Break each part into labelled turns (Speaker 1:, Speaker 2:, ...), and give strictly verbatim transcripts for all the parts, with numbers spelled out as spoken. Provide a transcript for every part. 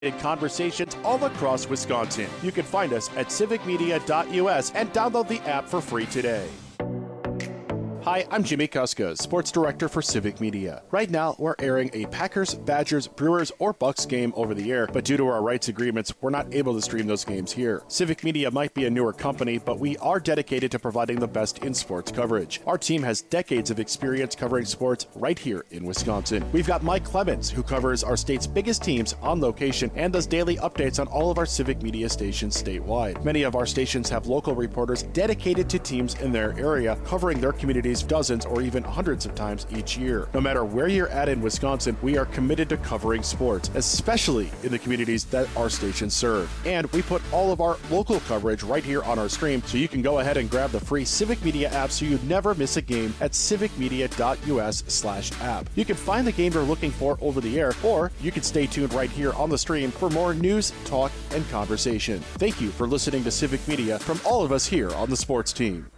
Speaker 1: In conversations all across Wisconsin. You can find us at civic media dot U S and download the app for free today. Hi, I'm Jimmy Kuska, Sports Director for Civic Media. Right now, we're airing a Packers, Badgers, Brewers, or Bucks game over the air, but due to our rights agreements, we're not able to stream those games here. Civic Media might be a newer company, but we are dedicated to providing the best in sports coverage. Our team has decades of experience covering sports right here in Wisconsin. We've got Mike Clemens, who covers our state's biggest teams on location and does daily updates on all of our Civic Media stations statewide. Many of our stations have local reporters dedicated to teams in their area, covering their communities dozens or even hundreds of times each year. No matter where you're at in Wisconsin, we are committed to covering sports, especially in the communities that our stations serve. And we put all of our local coverage right here on our stream, so you can go ahead and grab the free Civic Media app so you never miss a game at civic media dot U S slash app. You can find the game you're looking for over the air, or you can stay tuned right here on the stream for more news, talk, and conversation. Thank you for listening to Civic Media from all of us here on the sports team.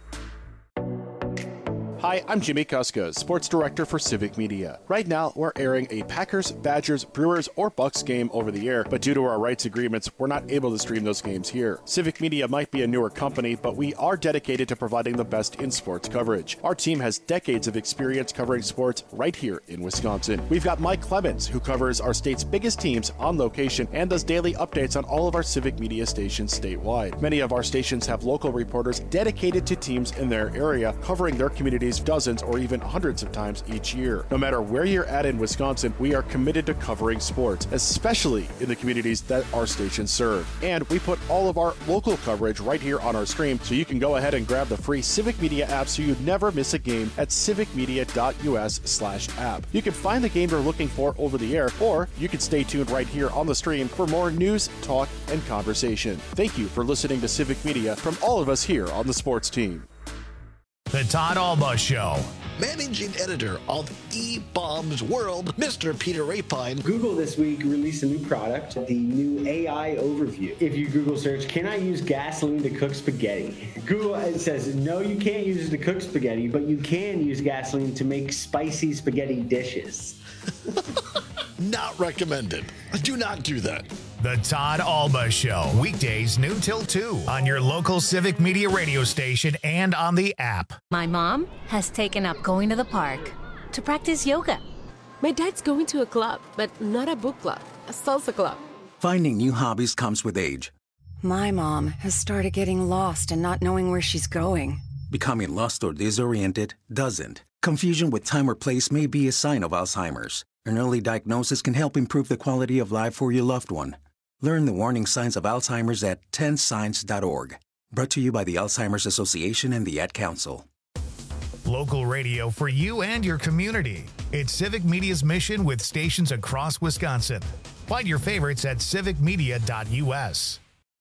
Speaker 1: Hi, I'm Jimmy Kuska, Sports Director for Civic Media. Right now, we're airing a Packers, Badgers, Brewers, or Bucks game over the air, but due to our rights agreements, we're not able to stream those games here. Civic Media might be a newer company, but we are dedicated to providing the best in sports coverage. Our team has decades of experience covering sports right here in Wisconsin. We've got Mike Clemens, who covers our state's biggest teams on location and does daily updates on all of our Civic Media stations statewide. Many of our stations have local reporters dedicated to teams in their area, covering their communities dozens or even hundreds of times each year. No matter where you're at in Wisconsin, we are committed to covering sports, especially in the communities that our stations serve. And we put all of our local coverage right here on our stream, so you can go ahead and grab the free Civic Media app so you never miss a game at civic media dot U S slash app. You can find the game you're looking for over the air, or you can stay tuned right here on the stream for more news, talk, and conversation. Thank you for listening to Civic Media from all of us here on the sports team.
Speaker 2: The Todd Alba Show.
Speaker 3: Managing editor of eBaum's World, Mister Peter Rapine.
Speaker 4: Google this week released a new product, the new A I overview. If you Google search, can I use gasoline to cook spaghetti? Google it says, no, you can't use it to cook spaghetti, but you can use gasoline to make spicy spaghetti dishes.
Speaker 3: Not recommended. Do not do that.
Speaker 2: The Todd Alba Show. Weekdays noon till two on your local Civic Media radio station and on the app.
Speaker 5: My mom has taken up going to the park to practice yoga.
Speaker 6: My dad's going to a club, but not a book club, a salsa club.
Speaker 7: Finding new hobbies comes with age.
Speaker 8: My mom has started getting lost and not knowing where she's going.
Speaker 7: Becoming lost or disoriented doesn't. Confusion with time or place may be a sign of Alzheimer's. An early diagnosis can help improve the quality of life for your loved one. Learn the warning signs of Alzheimer's at ten signs dot org. Brought to you by the Alzheimer's Association and the Ad Council.
Speaker 2: Local radio for you and your community. It's Civic Media's mission with stations across Wisconsin. Find your favorites at civic media dot U S.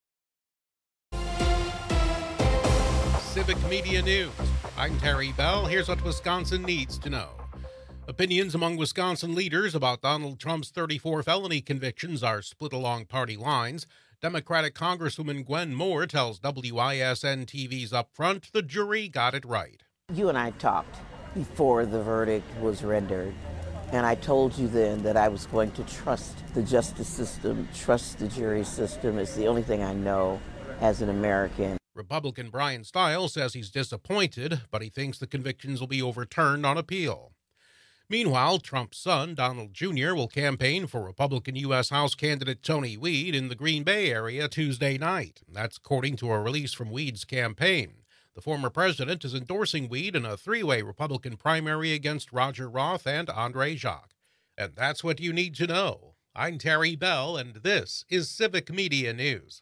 Speaker 9: Civic Media News. I'm Terry Bell. Here's what Wisconsin needs to know. Opinions among Wisconsin leaders about Donald Trump's thirty-four felony convictions are split along party lines. Democratic Congresswoman Gwen Moore tells W I S N T V's Upfront the jury got it right.
Speaker 10: You and I talked before the verdict was rendered, and I told you then that I was going to trust the justice system, trust the jury system. It's the only thing I know as an American.
Speaker 9: Republican Brian Stiles says he's disappointed, but he thinks the convictions will be overturned on appeal. Meanwhile, Trump's son, Donald Junior, will campaign for Republican U S House candidate Tony Weed in the Green Bay area Tuesday night. That's according to a release from Weed's campaign. The former president is endorsing Weed in a three-way Republican primary against Roger Roth and Andre Jacques. And that's what you need to know. I'm Terry Bell, and this is Civic Media News.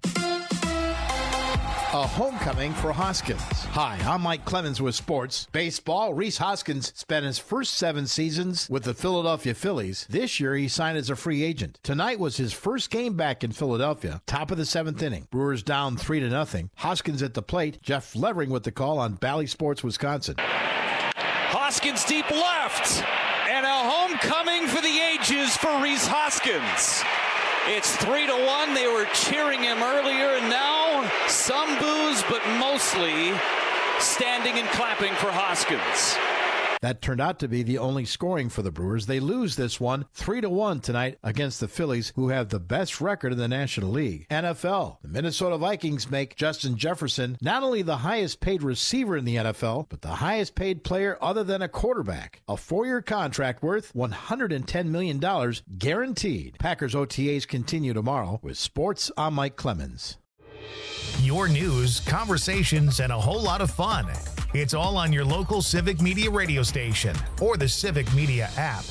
Speaker 11: A homecoming for Hoskins. Hi, I'm Mike Clemens with sports. Baseball, Rhys Hoskins spent his first seven seasons with the Philadelphia Phillies. This year, he signed as a free agent. Tonight was his first game back in Philadelphia. Top of the seventh inning. Brewers down three to nothing. Hoskins at the plate. Jeff Levering with the call on Bally Sports, Wisconsin.
Speaker 12: Hoskins deep left. And a homecoming for the ages for Rhys Hoskins. It's three to one. They were cheering him earlier, and now some boos, but mostly standing and clapping for Hoskins.
Speaker 11: That turned out to be the only scoring for the Brewers. They lose this one three to one tonight against the Phillies, who have the best record in the National League. N F L. The Minnesota Vikings make Justin Jefferson not only the highest paid receiver in the N F L, but the highest paid player other than a quarterback. A four-year contract worth one hundred ten million dollars guaranteed. Packers O T As continue tomorrow. With sports, I'm Mike Clemens.
Speaker 2: Your news, conversations, and a whole lot of fun. It's all on your local Civic Media radio station or the Civic Media app.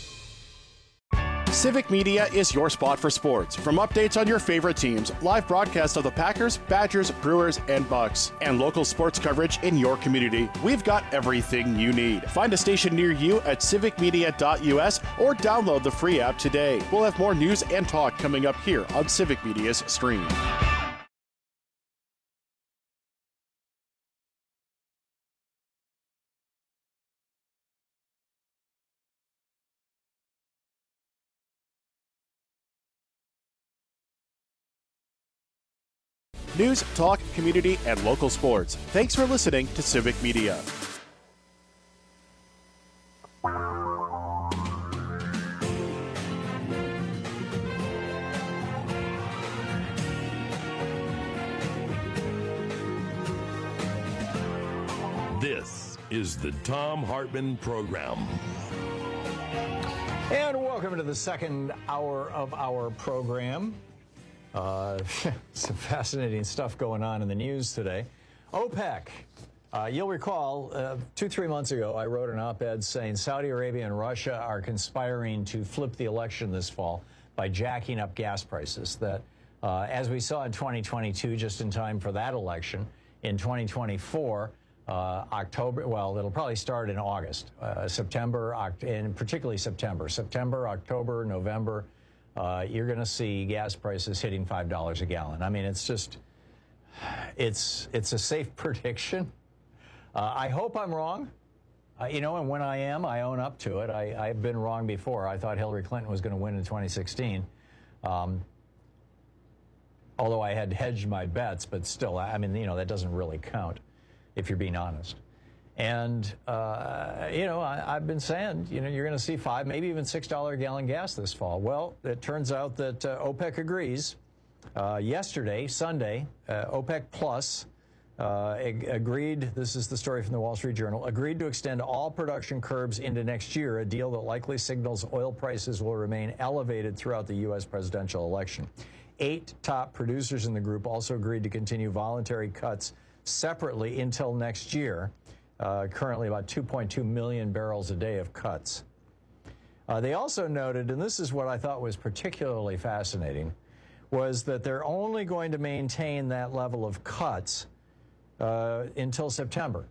Speaker 1: Civic Media is your spot for sports. From updates on your favorite teams, live broadcasts of the Packers, Badgers, Brewers, and Bucks, and local sports coverage in your community, we've got everything you need. Find a station near you at civic media dot u s or download the free app today. We'll have more news and talk coming up here on Civic Media's stream. News, talk, community, and local sports. Thanks for listening to Civic Media.
Speaker 13: This is the Thom Hartmann Program.
Speaker 14: And welcome to the second hour of our program. Uh, some fascinating stuff going on in the news today. OPEC. Uh, you'll recall uh, two, three months ago, I wrote an op-ed saying Saudi Arabia and Russia are conspiring to flip the election this fall by jacking up gas prices. That, uh, as we saw in twenty twenty-two, just in time for that election, in twenty twenty-four, uh, October, well, it'll probably start in August, uh, September, Oct- and particularly September. September, October, November. Uh, you're going to see gas prices hitting five dollars a gallon. I mean, it's just, it's it's a safe prediction. Uh, I hope I'm wrong. Uh, you know, and when I am, I own up to it. I, I've been wrong before. I thought Hillary Clinton was going to win in twenty sixteen. Um, although I had hedged my bets, but still, I mean, you know, that doesn't really count if you're being honest. And, uh, you know, I, I've been saying, you know, you're going to see five, maybe even six dollars a gallon gas this fall. Well, it turns out that uh, OPEC agrees. Uh, yesterday, Sunday, uh, OPEC Plus uh, ag- agreed, this is the story from the Wall Street Journal, agreed to extend all production curbs into next year, a deal that likely signals oil prices will remain elevated throughout the U S presidential election. Eight top producers in the group also agreed to continue voluntary cuts separately until next year. Uh, currently about two point two million barrels a day of cuts. Uh, they also noted, and this is what I thought was particularly fascinating, was that they're only going to maintain that level of cuts uh, until September.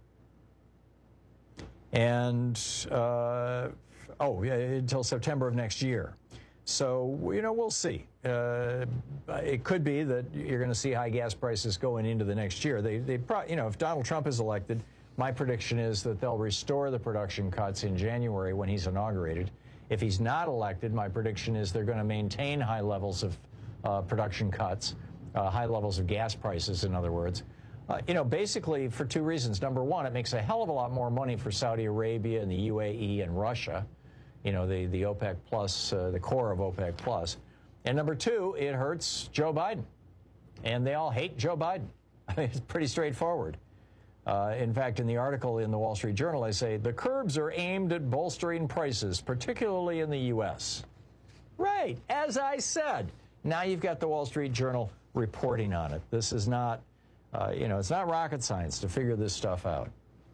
Speaker 14: And, uh, oh, yeah, until September of next year. So, you know, we'll see. Uh, it could be that you're going to see high gas prices going into the next year. They, they, pro- you know, if Donald Trump is elected, my prediction is that they'll restore the production cuts in January when he's inaugurated. If he's not elected, my prediction is they're going to maintain high levels of uh, production cuts, uh, high levels of gas prices, in other words. Uh, you know, basically for two reasons. Number one, it makes a hell of a lot more money for Saudi Arabia and the U A E and Russia, you know, the, the OPEC Plus, uh, the core of OPEC Plus. And number two, it hurts Joe Biden. And they all hate Joe Biden. I mean, it's pretty straightforward. Uh, in fact, in the article in the Wall Street Journal, I say, the curbs are aimed at bolstering prices, particularly in the U S. Right, as I said. Now you've got the Wall Street Journal reporting on it. This is not, uh, you know, it's not rocket science to figure this stuff out.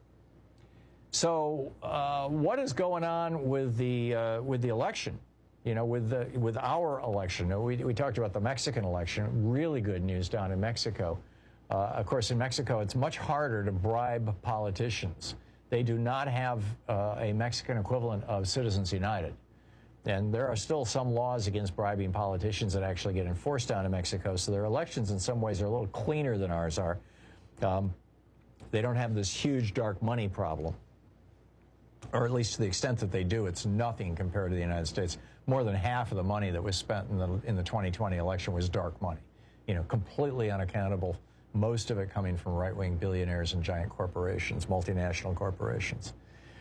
Speaker 14: So uh, what is going on with the uh, with the election? You know, with the with our election? We, we talked about the Mexican election. Really good news down in Mexico. Uh, of course, in Mexico, it's much harder to bribe politicians. They do not have uh, a Mexican equivalent of Citizens United. And there are still some laws against bribing politicians that actually get enforced down in Mexico. So their elections, in some ways, are a little cleaner than ours are. Um, they don't have this huge dark money problem. Or at least to the extent that they do, it's nothing compared to the United States. More than half of the money that was spent in the, in the twenty twenty election was dark money. You know, completely unaccountable. Most of it coming from right-wing billionaires and giant corporations, multinational corporations.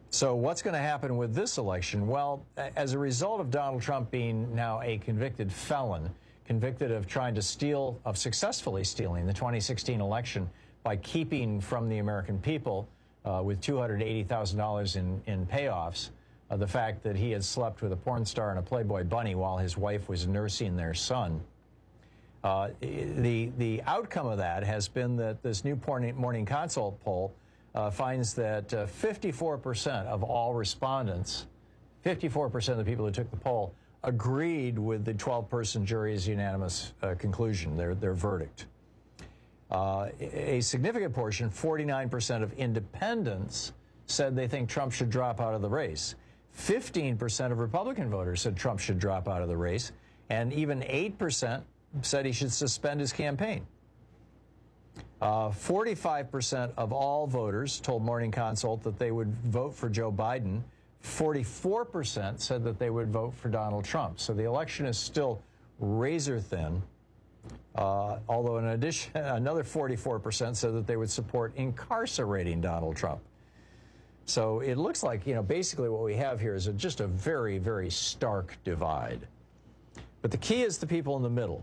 Speaker 14: So what's going to happen with this election? Well, as a result of Donald Trump being now a convicted felon, convicted of trying to steal, of successfully stealing the twenty sixteen election by keeping from the American people uh, with two hundred eighty thousand dollars in, in payoffs, uh, the fact that he had slept with a porn star and a Playboy bunny while his wife was nursing their son. Uh, the, the outcome of that has been that this new Morning Consult poll uh, finds that uh, fifty-four percent of all respondents, fifty-four percent of the people who took the poll, agreed with the twelve-person jury's unanimous uh, conclusion, their, their verdict. Uh, a significant portion, forty-nine percent of independents, said they think Trump should drop out of the race. fifteen percent of Republican voters said Trump should drop out of the race, and even eight percent said he should suspend his campaign. Uh, forty-five percent of all voters told Morning Consult that they would vote for Joe Biden. forty-four percent said that they would vote for Donald Trump. So the election is still razor thin, uh, although in addition, another forty-four percent said that they would support incarcerating Donald Trump. So it looks like, you know, basically what we have here is a, just a very, very stark divide. But the key is the people in the middle.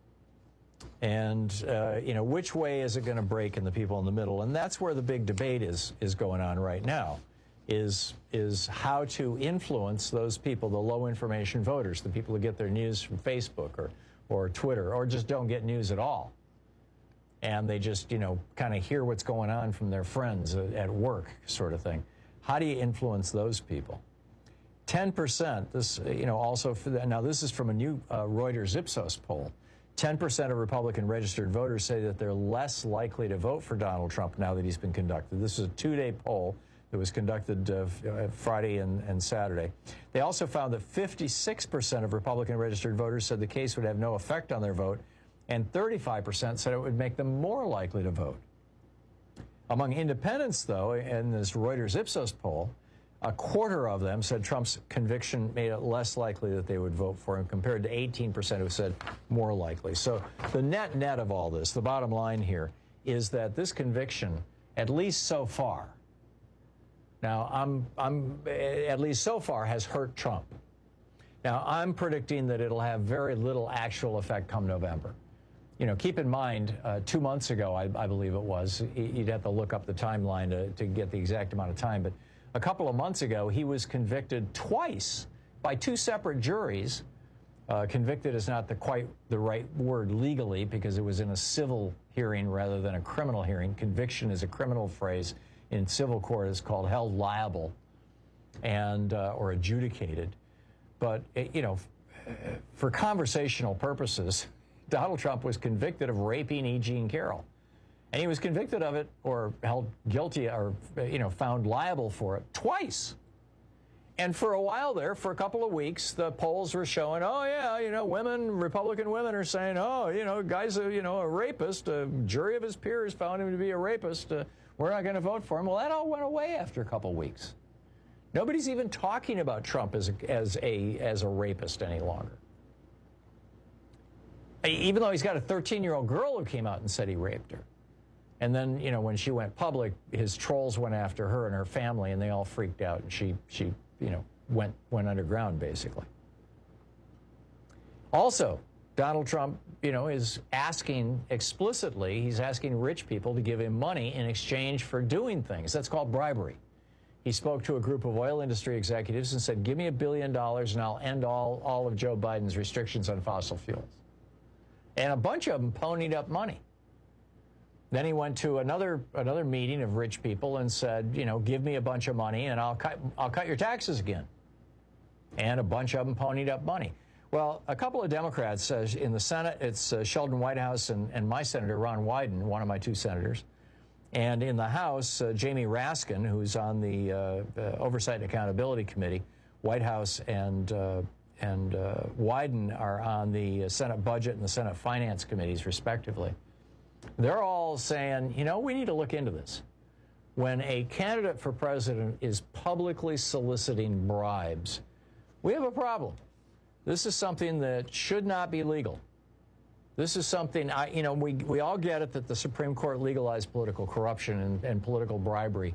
Speaker 14: And, uh, you know, which way is it going to break in the people in the middle? And that's where the big debate is, is going on right now. Is, is how to influence those people, the low-information voters, the people who get their news from Facebook or, or Twitter, or just don't get news at all. And they just, you know, kind of hear what's going on from their friends at work, sort of thing. How do you influence those people? ten percent, this, you know, also, for the, now this is from a new uh, Reuters Ipsos poll. ten percent of Republican registered voters say that they're less likely to vote for Donald Trump now that he's been conducted. This is a two-day poll that was conducted uh, Friday and, and Saturday. They also found that fifty-six percent of Republican registered voters said the case would have no effect on their vote, and thirty-five percent said it would make them more likely to vote. Among independents, though, in this Reuters Ipsos poll, a quarter of them said Trump's conviction made it less likely that they would vote for him, compared to eighteen percent who said more likely. So the net net of all this, the bottom line here, is that this conviction, at least so far, now I'm, I'm at least so far, has hurt Trump. Now I'm predicting that it'll have very little actual effect come November. You know, keep in mind, uh, two months ago, I, I believe it was, you'd have to look up the timeline to, to get the exact amount of time, but a couple of months ago, he was convicted twice by two separate juries. Uh, convicted is not the quite the right word legally because it was in a civil hearing rather than a criminal hearing. Conviction is a criminal phrase. In civil court, it's called held liable and uh, or adjudicated. But, it, you know, for conversational purposes, Donald Trump was convicted of raping E. Jean Carroll. And he was convicted of it or held guilty or, you know, found liable for it twice. And for a while there, for a couple of weeks, the polls were showing, oh, yeah, you know, women, Republican women are saying, oh, you know, guy's a, you know, a rapist. A jury of his peers found him to be a rapist. Uh, we're not going to vote for him. Well, that all went away after a couple of weeks. Nobody's even talking about Trump as a, as a, as a rapist any longer. Even though he's got a thirteen-year-old girl who came out and said he raped her. And then, you know, when she went public, his trolls went after her and her family, and they all freaked out, and she, she you know, went, went underground, basically. Also, Donald Trump, you know, is asking explicitly, he's asking rich people to give him money in exchange for doing things. That's called bribery. He spoke to a group of oil industry executives and said, give me a billion dollars and I'll end all, all of Joe Biden's restrictions on fossil fuels. And a bunch of them ponied up money. Then he went to another another meeting of rich people and said, you know, give me a bunch of money and I'll cut I'll cut your taxes again. And a bunch of them ponied up money. Well, a couple of Democrats uh, in the Senate, it's uh, Sheldon Whitehouse and, and my senator, Ron Wyden, one of my two senators. And in the House, uh, Jamie Raskin, who's on the uh, uh, Oversight and Accountability Committee, Whitehouse and uh, and uh, Wyden are on the Senate Budget and the Senate Finance Committees, respectively. They're all saying, you know, we need to look into this. When a candidate for president is publicly soliciting bribes, we have a problem. This is something that should not be legal. This is something, I, you know, we, we all get it that the Supreme Court legalized political corruption and, and political bribery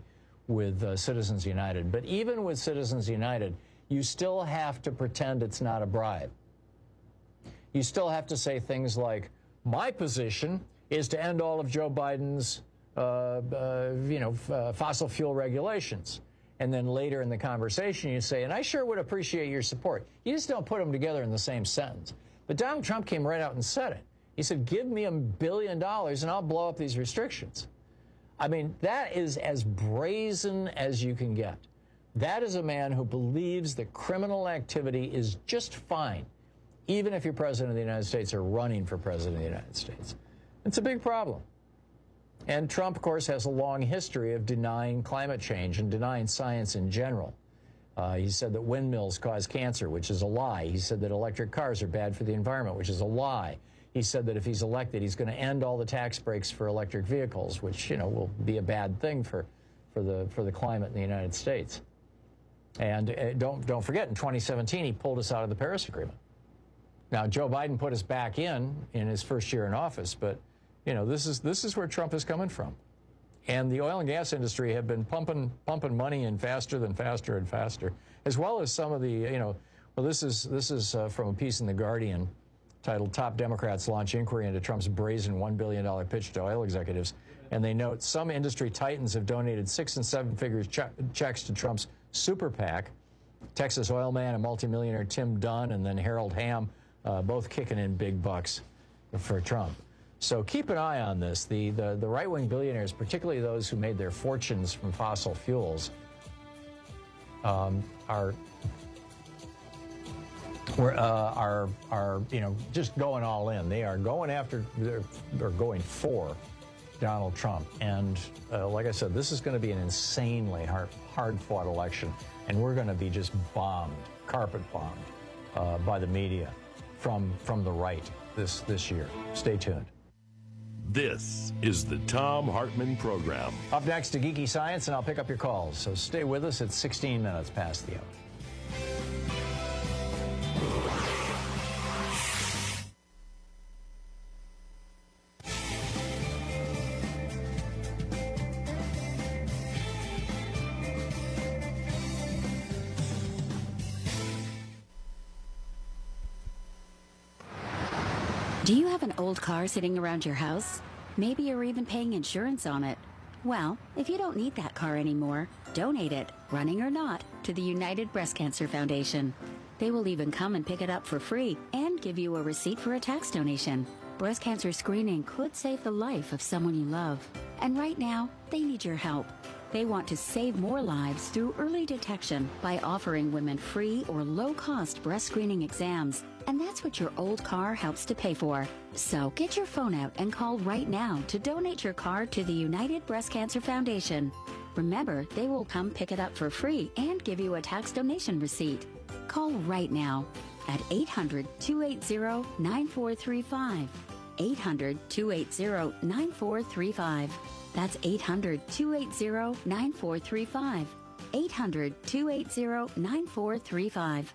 Speaker 14: with uh, Citizens United. But even with Citizens United, you still have to pretend it's not a bribe. You still have to say things like, my position is to end all of Joe Biden's, uh, uh, you know, uh, fossil fuel regulations. And then later in the conversation, you say, and I sure would appreciate your support. You just don't put them together in the same sentence. But Donald Trump came right out and said it. He said, give me a billion dollars and I'll blow up these restrictions. I mean, that is as brazen as you can get. That is a man who believes that criminal activity is just fine, even if you're president of the United States or running for president of the United States. It's a big problem. And Trump, of course, has a long history of denying climate change and denying science in general. Uh, he said that windmills cause cancer, which is a lie. He said that electric cars are bad for the environment, which is a lie. He said that if he's elected, he's going to end all the tax breaks for electric vehicles, which, you know, will be a bad thing for, for, the, for the climate in the United States. And uh, don't, don't forget, in twenty seventeen, he pulled us out of the Paris Agreement. Now, Joe Biden put us back in in his first year in office, but, you know, this is, this is where Trump is coming from. And the oil and gas industry have been pumping pumping money in faster than faster and faster, as well as some of the, you know, well, this is, this is uh, from a piece in The Guardian titled Top Democrats Launch Inquiry into Trump's Brazen one billion dollars Pitch to Oil Executives. And they note some industry titans have donated six and seven figures che checks to Trump's super PAC. Texas oil man and multimillionaire Tim Dunn and then Harold Hamm, uh, both kicking in big bucks for Trump. So keep an eye on this. The, the, the right-wing billionaires, particularly those who made their fortunes from fossil fuels, um, are, uh, are, are, you know, just going all in. They are going after, or going for Donald Trump. And uh, like I said, this is going to be an insanely hard, hard-fought election, and we're going to be just bombed, carpet bombed, uh, by the media from, from the right this, this year. Stay tuned.
Speaker 13: This is the Thom Hartmann Program.
Speaker 14: Up next to Geeky Science, and I'll pick up your calls. So stay with us. It's sixteen minutes past the hour.
Speaker 15: Do you have an old car sitting around your house? Maybe you're even paying insurance on it. Well, if you don't need that car anymore, donate it, running or not, to the United Breast Cancer Foundation. They will even come and pick it up for free and give you a receipt for a tax donation. Breast cancer screening could save the life of someone you love. And right now, they need your help. They want to save more lives through early detection by offering women free or low-cost breast screening exams. And that's what your old car helps to pay for. So get your phone out and call right now to donate your car to the United Breast Cancer Foundation. Remember, they will come pick it up for free and give you a tax donation receipt. Call right now at eight hundred, two eight zero, nine four three five. eight hundred, two eight zero, nine four three five. That's eight hundred, two eight zero, nine four three five. eight hundred, two eight zero, nine four three five.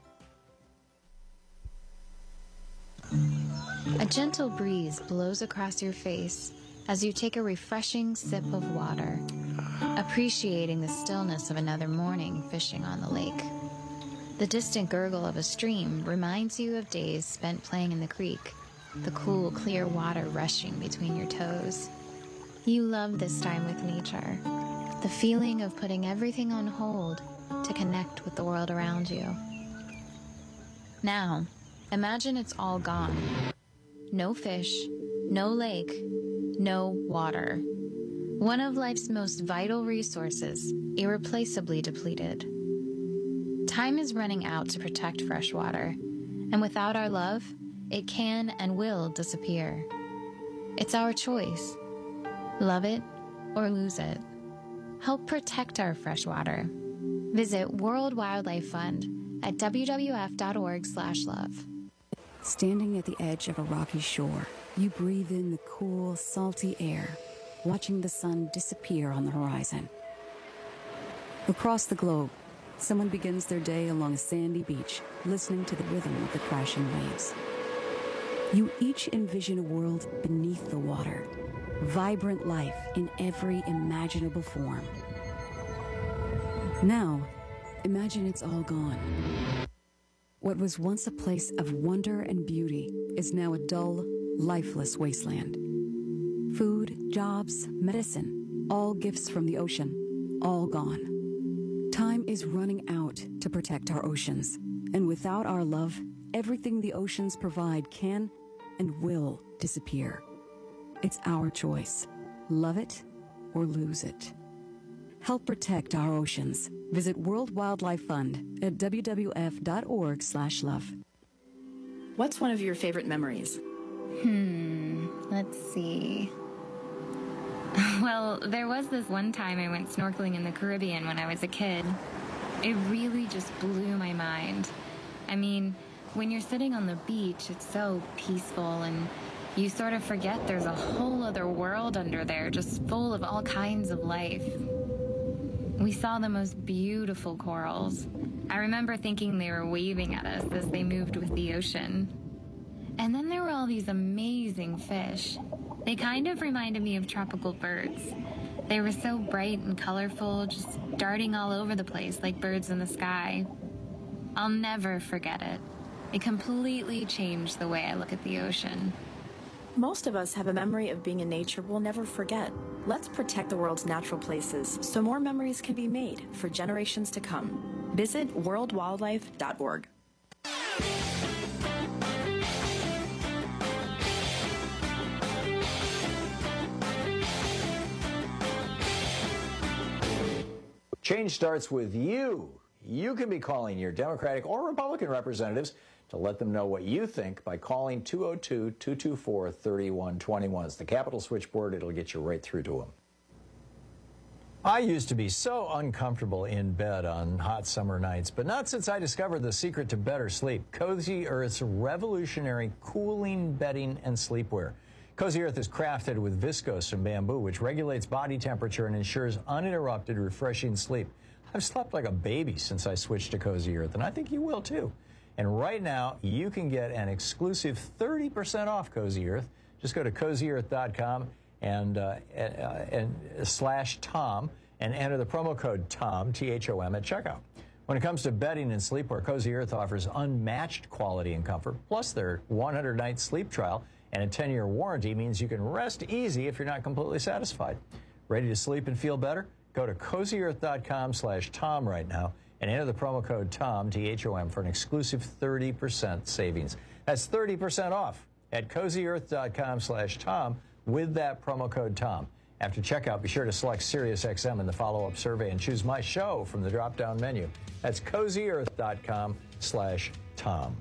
Speaker 16: A gentle breeze blows across your face as you take a refreshing sip of water, appreciating the stillness of another morning fishing on the lake. The distant gurgle of a stream reminds you of days spent playing in the creek, the cool, clear water rushing between your toes. You love this time with nature, the feeling of putting everything on hold to connect with the world around you. Now, imagine it's all gone. No fish, no lake, no water. One of life's most vital resources, irreplaceably depleted. Time is running out to protect fresh water, and without our love, it can and will disappear. It's our choice. Love it or lose it. Help protect our fresh water. Visit World Wildlife Fund at w w f dot org slash love.
Speaker 17: Standing at the edge of a rocky shore, you breathe in the cool, salty air, watching the sun disappear on the horizon. Across the globe, someone begins their day along a sandy beach, listening to the rhythm of the crashing waves. You each envision a world beneath the water, vibrant life in every imaginable form. Now, imagine it's all gone. What was once a place of wonder and beauty is now a dull, lifeless wasteland. Food, jobs, medicine, all gifts from the ocean, all gone. Time is running out to protect our oceans, and without our love, everything the oceans provide can and will disappear. It's our choice. Love it or lose it. Help protect our oceans. Visit World Wildlife Fund at w w f dot org slash love.
Speaker 18: What's one of your favorite memories?
Speaker 16: Hmm, let's see. Well, there was this one time I went snorkeling in the Caribbean when I was a kid. It really just blew my mind. I mean, when you're sitting on the beach, it's so peaceful, and you sort of forget there's a whole other world under there, just full of all kinds of life. We saw the most beautiful corals. I remember thinking they were waving at us as they moved with the ocean. And then there were all these amazing fish. They kind of reminded me of tropical birds. They were so bright and colorful, just darting all over the place like birds in the sky. I'll never forget it. It completely changed the way I look at the ocean.
Speaker 18: Most of us have a memory of being in nature we'll never forget. Let's protect the world's natural places so more memories can be made for generations to come. Visit world wildlife dot org.
Speaker 14: Change starts with you. You can be calling your Democratic or Republican representatives to let them know what you think by calling two oh two, two two four, three one two one. It's the Capitol switchboard. It'll get you right through to them. I used to be so uncomfortable in bed on hot summer nights, but not since I discovered the secret to better sleep, Cozy Earth's revolutionary cooling bedding and sleepwear. Cozy Earth is crafted with viscose and bamboo, which regulates body temperature and ensures uninterrupted, refreshing sleep. I've slept like a baby since I switched to Cozy Earth, and I think you will too. And right now, you can get an exclusive thirty percent off Cozy Earth. Just go to cozy earth dot com and, uh, and, uh, and slash Tom and enter the promo code TOM, T H O M, at checkout. When it comes to bedding and sleepwear, Cozy Earth offers unmatched quality and comfort, plus their one hundred night sleep trial and a ten year warranty means you can rest easy if you're not completely satisfied. Ready to sleep and feel better? Go to cozy earth dot com slash Tom right now and enter the promo code TOM, T H O M, for an exclusive thirty percent savings. That's thirty percent off at cozy earth dot com slash Tom with that promo code TOM. After checkout, be sure to select SiriusXM in the follow-up survey and choose My Show from the drop-down menu. That's cozy earth dot com slash Tom.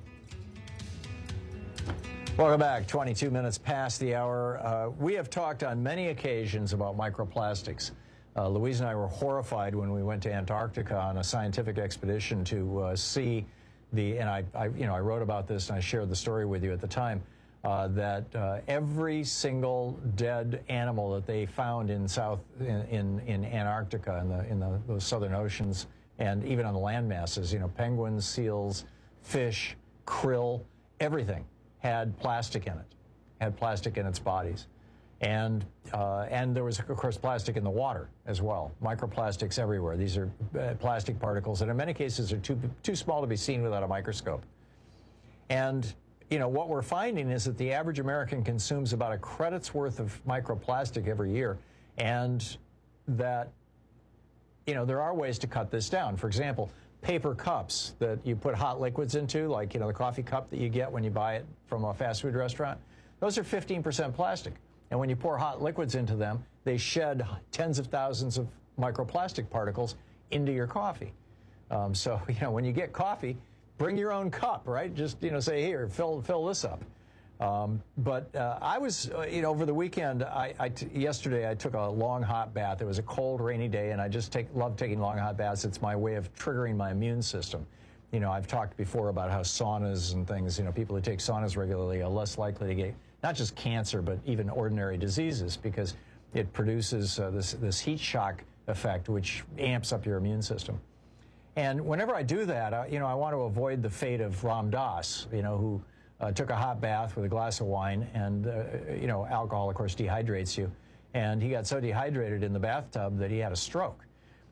Speaker 14: Welcome back. twenty-two minutes past the hour. Uh, we have talked on many occasions about microplastics. Uh, Louise and I were horrified when we went to Antarctica on a scientific expedition to uh, see the, and I, I, you know, I wrote about this and I shared the story with you at the time, uh, that uh, every single dead animal that they found in South, in, in, in Antarctica, in the, in the, those southern oceans, and even on the land masses, you know, penguins, seals, fish, krill, everything had plastic in it, had plastic in its bodies. And, uh, and there was, of course, plastic in the water as well. Microplastics everywhere. These are uh, plastic particles that in many cases are too, too small to be seen without a microscope. And, you know, what we're finding is that the average American consumes about a credit's worth of microplastic every year, and that, you know, there are ways to cut this down. For example, paper cups that you put hot liquids into, like, you know, the coffee cup that you get when you buy it from a fast food restaurant, those are fifteen percent plastic. And when you pour hot liquids into them, they shed tens of thousands of microplastic particles into your coffee. Um, so, you know, when you get coffee, bring your own cup, right? Just, you know, say, here, fill, fill this up. Um, but uh, I was, uh, you know, over the weekend, I, I t yesterday I took a long hot bath. It was a cold, rainy day, and I just take, love taking long hot baths. It's my way of triggering my immune system. You know, I've talked before about how saunas and things, you know, people who take saunas regularly are less likely to get not just cancer, but even ordinary diseases, because it produces uh, this, this heat shock effect, which amps up your immune system. And whenever I do that, I, you know, I want to avoid the fate of Ram Dass, you know, who uh, took a hot bath with a glass of wine, and, uh, you know, alcohol, of course, dehydrates you. And he got so dehydrated in the bathtub that he had a stroke.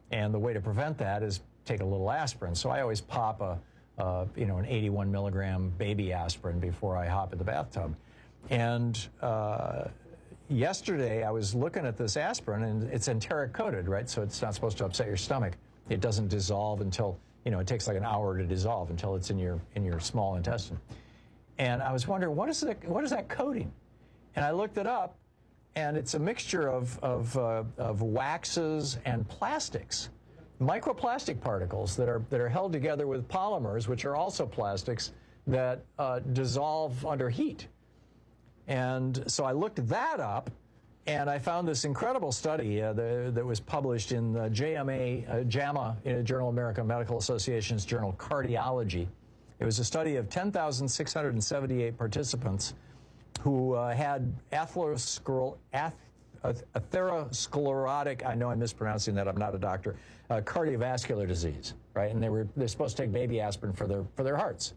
Speaker 14: And the way to prevent that is take a little aspirin. So I always pop a, uh, you know, an eighty-one milligram baby aspirin before I hop in the bathtub. And uh, yesterday I was looking at this aspirin, and it's enteric coated, right? So it's not supposed to upset your stomach. It doesn't dissolve until, you know, it takes like an hour to dissolve until it's in your in your small intestine. And I was wondering, what is that, what is that coating? And I looked it up, and it's a mixture of, of, uh, of waxes and plastics, microplastic particles that are, that are held together with polymers, which are also plastics, that uh, dissolve under heat. And so I looked that up, and I found this incredible study uh, the, that was published in the J M A, uh, JAMA, in a Journal of American Medical Association's journal Cardiology. It was a study of ten thousand six hundred seventy-eight participants who uh, had atherosclerotic, atherosclerotic, I know I'm mispronouncing that, I'm not a doctor, uh, cardiovascular disease, right? And they were, they're supposed to take baby aspirin for their, for their hearts.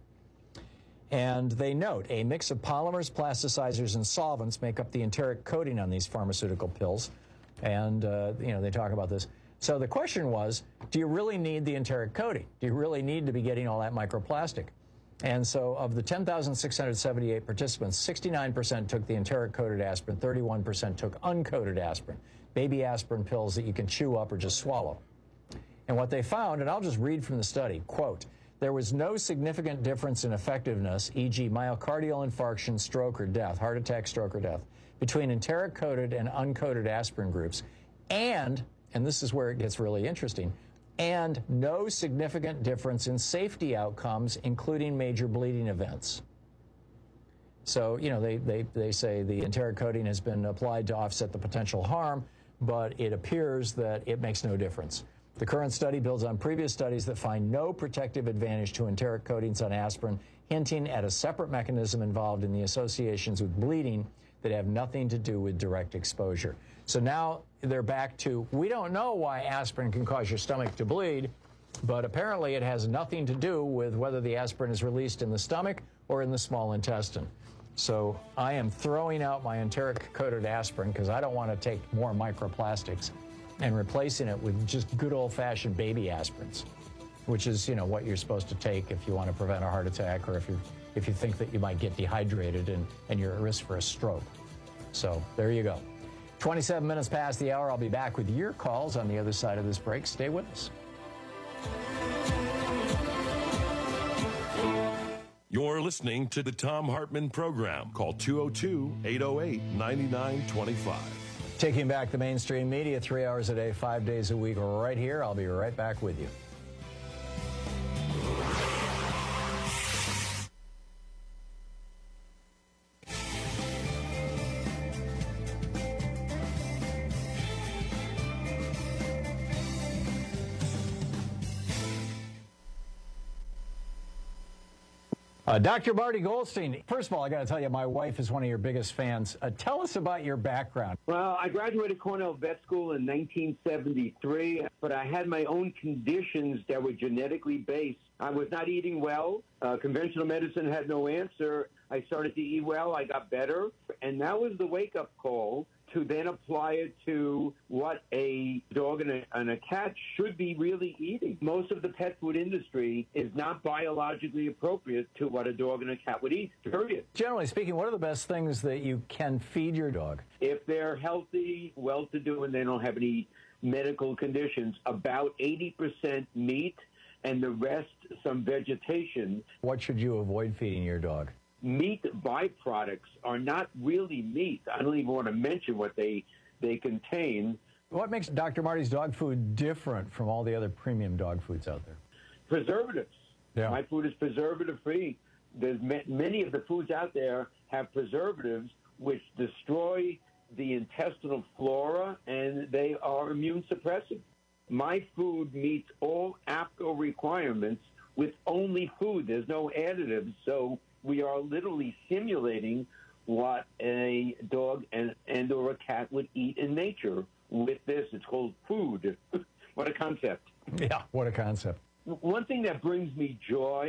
Speaker 14: And they note a mix of polymers, plasticizers, and solvents make up the enteric coating on these pharmaceutical pills. And, uh, you know, they talk about this. So the question was, do you really need the enteric coating? Do you really need to be getting all that microplastic? And so of the ten thousand six hundred seventy-eight participants, sixty-nine percent took the enteric coated aspirin, thirty-one percent took uncoated aspirin, baby aspirin pills that you can chew up or just swallow. And what they found, and I'll just read from the study, quote, there was no significant difference in effectiveness, for example myocardial infarction, stroke, or death, heart attack, stroke, or death, between enteric-coated and uncoated aspirin groups, and, and this is where it gets really interesting, and no significant difference in safety outcomes, including major bleeding events. So, you know, they, they, they say the enteric coating has been applied to offset the potential harm, but it appears that it makes no difference. The current study builds on previous studies that find no protective advantage to enteric coatings on aspirin, hinting at a separate mechanism involved in the associations with bleeding that have nothing to do with direct exposure. So now they're back to, we don't know why aspirin can cause your stomach to bleed, but apparently it has nothing to do with whether the aspirin is released in the stomach or in the small intestine. So I am throwing out my enteric-coated aspirin because I don't want to take more microplastics, and replacing it with just good old-fashioned baby aspirins, which is, you know, what you're supposed to take if you want to prevent a heart attack or if you if you think that you might get dehydrated and, and you're at risk for a stroke. So there you go. twenty-seven minutes past the hour. I'll be back with your calls on the other side of this break. Stay with us.
Speaker 13: You're listening to the Thom Hartmann Program. Call two oh two, eight oh eight, nine nine two five.
Speaker 14: Taking back the mainstream media three hours a day, five days a week, right here. I'll be right back with you. Uh, Doctor Marty Goldstein, first of all, I got to tell you, my wife is one of your biggest fans. Uh, tell us about your background.
Speaker 19: Well, I graduated Cornell Vet School in nineteen seventy-three, but I had my own conditions that were genetically based. I was not eating well. Uh, conventional medicine had no answer. I started to eat well. I got better. And that was the wake-up call to then apply it to what a dog and a, and a cat should be really eating. Most of the pet food industry is not biologically appropriate to what a dog and a cat would eat, period.
Speaker 14: Generally speaking, what are the best things that you can feed your dog?
Speaker 19: If they're healthy, well-to-do, and they don't have any medical conditions, about eighty percent meat and the rest some vegetation.
Speaker 14: What should you avoid feeding your dog?
Speaker 19: Meat byproducts are not really meat. I don't even want to mention what they they contain.
Speaker 14: What makes Doctor Marty's dog food different from all the other premium dog foods out there?
Speaker 19: Preservatives.
Speaker 14: Yeah.
Speaker 19: My food is preservative-free. There's ma- many of the foods out there have preservatives which destroy the intestinal flora, and they are immune suppressive. My food meets all A P C O requirements with only food. There's no additives, so we are literally simulating what a dog and, and or a cat would eat in nature with this. It's called food. What a concept.
Speaker 14: Yeah, what a concept.
Speaker 19: One thing that brings me joy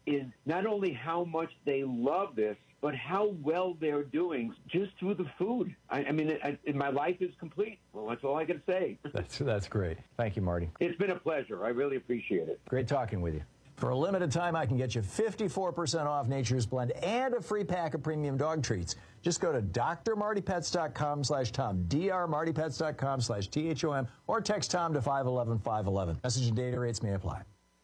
Speaker 19: is not only how much they love this, but how well they're doing just through the food. I, I mean, I, I, my life is complete. Well, that's all I can say.
Speaker 14: That's, that's great. Thank you, Marty.
Speaker 19: It's been a pleasure. I really appreciate it.
Speaker 14: Great talking with you. For a limited time, I can get you fifty-four percent off Nature's Blend and a free pack of premium dog treats. Just go to D R Marty Pets dot com slash Tom, D R Marty Pets dot com slash T H O M, or text Tom to five one one, five one one. Message and data rates may apply.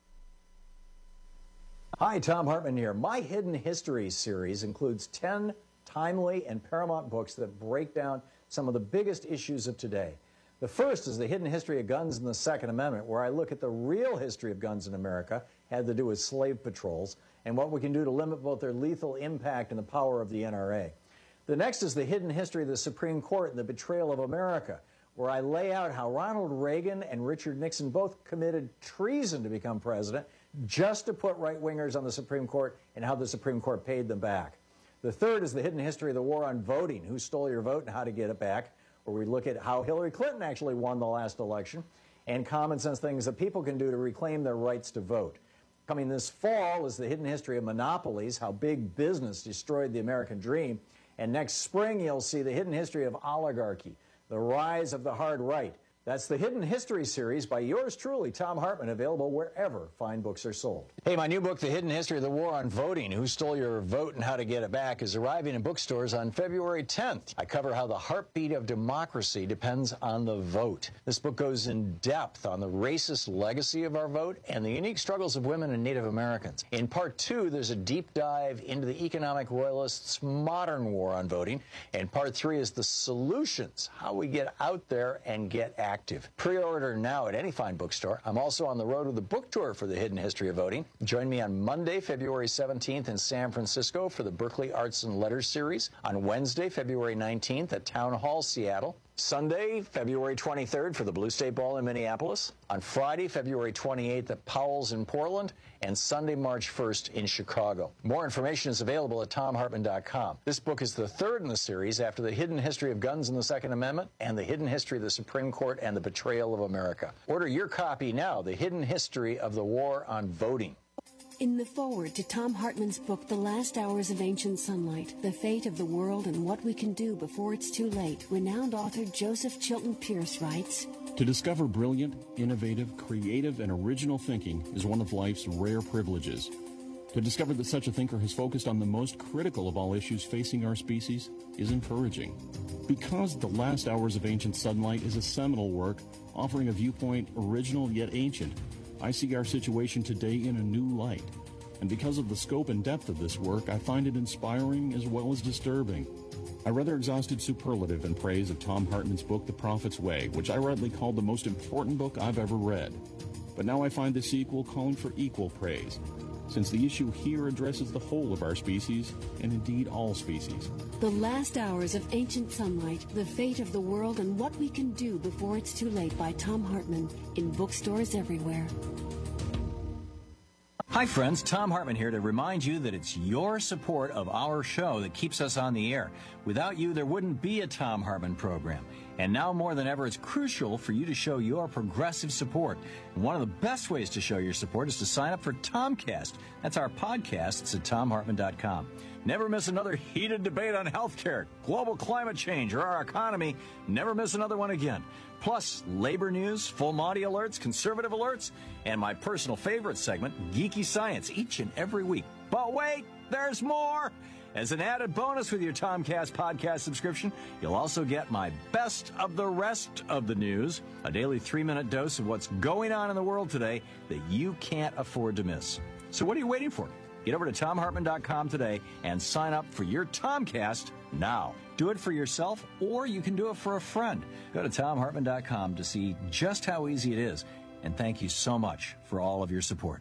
Speaker 14: Hi, Tom Hartman here. My Hidden History series includes ten timely and paramount books that break down some of the biggest issues of today. The first is The Hidden History of Guns and the Second Amendment, where I look at the real history of guns in America, had to do with slave patrols, and what we can do to limit both their lethal impact and the power of the N R A. The next is The Hidden History of the Supreme Court and the Betrayal of America, where I lay out how Ronald Reagan and Richard Nixon both committed treason to become president just to put right-wingers on the Supreme Court and how the Supreme Court paid them back. The third is The Hidden History of the War on Voting, who stole your vote and how to get it back, where we look at how Hillary Clinton actually won the last election and common sense things that people can do to reclaim their rights to vote. Coming this fall is The Hidden History of Monopolies, how big business destroyed the American dream. And next spring, you'll see The Hidden History of Oligarchy, the rise of the hard right. That's the Hidden History series by yours truly, Tom Hartman, available wherever fine books are sold. Hey, my new book, The Hidden History of the War on Voting, Who Stole Your Vote and How to Get It Back, is arriving in bookstores on February tenth. I cover how the heartbeat of democracy depends on the vote. This book goes in depth on the racist legacy of our vote and the unique struggles of women and Native Americans. In part two, there's a deep dive into the economic royalists' modern war on voting. And part three is the solutions, how we get out there and get active. Active. Pre-order now at any fine bookstore. I'm also on the road with a book tour for The Hidden History of Voting. Join me on Monday, February seventeenth in San Francisco for the Berkeley Arts and Letters series. On Wednesday, February nineteenth at Town Hall, Seattle. Sunday, February twenty-third for the Blue State Ball in Minneapolis. On Friday, February twenty-eighth at Powell's in Portland. And Sunday, March first in Chicago. More information is available at Tom Hartman dot com. This book is the third in the series after The Hidden History of Guns and the Second Amendment and The Hidden History of the Supreme Court and the Betrayal of America. Order your copy now, The Hidden History of the War on Voting.
Speaker 20: In the foreword to Tom Hartman's book, The Last Hours of Ancient Sunlight, The Fate of the World and What We Can Do Before It's Too Late, renowned author Joseph Chilton Pierce writes,
Speaker 21: To discover brilliant, innovative, creative, and original thinking is one of life's rare privileges. To discover that such a thinker has focused on the most critical of all issues facing our species is encouraging. Because The Last Hours of Ancient Sunlight is a seminal work offering a viewpoint original yet ancient, I see our situation today in a new light. And because of the scope and depth of this work, I find it inspiring as well as disturbing. I rather exhausted superlative in praise of Tom Hartman's book, The Prophet's Way, which I rightly called the most important book I've ever read. But now I find the sequel calling for equal praise, since the issue here addresses the whole of our species, and indeed all species.
Speaker 20: The Last Hours of Ancient Sunlight, The Fate of the World and What We Can Do Before It's Too Late by Tom Hartman, in bookstores everywhere.
Speaker 14: Hi friends, Tom Hartman here to remind you that it's your support of our show that keeps us on the air. Without you, there wouldn't be a Tom Hartman program. And now more than ever, it's crucial for you to show your progressive support. And one of the best ways to show your support is to sign up for Tomcast. That's our podcast. It's at Tom Hartman dot com. Never miss another heated debate on healthcare, global climate change, or our economy. Never miss another one again. Plus, labor news, full Monty alerts, conservative alerts, and my personal favorite segment, Geeky Science, each and every week. But wait, there's more! As an added bonus with your Tomcast podcast subscription, you'll also get my best of the rest of the news, a daily three-minute dose of what's going on in the world today that you can't afford to miss. So what are you waiting for? Get over to Tom Hartman dot com today and sign up for your Tomcast now. Do it for yourself, or you can do it for a friend. Go to Tom Hartman dot com to see just how easy it is. And thank you so much for all of your support.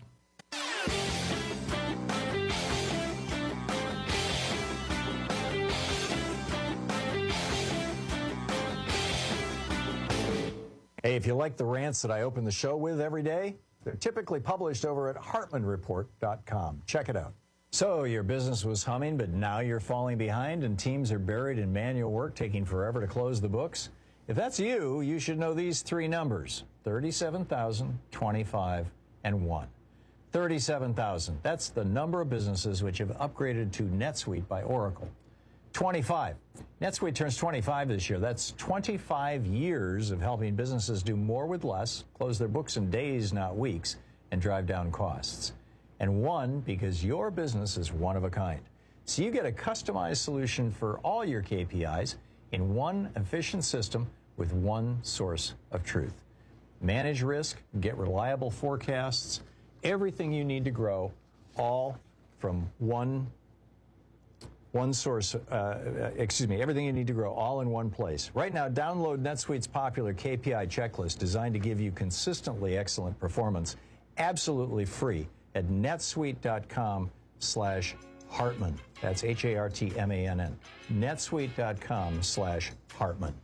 Speaker 14: Hey, if you like the rants that I open the show with every day, they're typically published over at Hartman Report dot com. Check it out. So your business was humming, but now you're falling behind and teams are buried in manual work, taking forever to close the books? If that's you, you should know these three numbers, thirty-seven thousand, twenty-five, and one. thirty-seven thousand. That's the number of businesses which have upgraded to NetSuite by Oracle. twenty-five. NetSuite turns twenty-five this year. That's twenty-five years of helping businesses do more with less, close their books in days, not weeks, and drive down costs. And one, because your business is one of a kind. So you get a customized solution for all your K P Is in one efficient system with one source of truth. Manage risk, get reliable forecasts, everything you need to grow, all from one One source, uh, excuse me, everything you need to grow all in one place. Right now, download NetSuite's popular K P I checklist designed to give you consistently excellent performance, absolutely free at netsuite.com slash Hartmann. That's H A R T M A N N. netsuite.com slash Hartmann.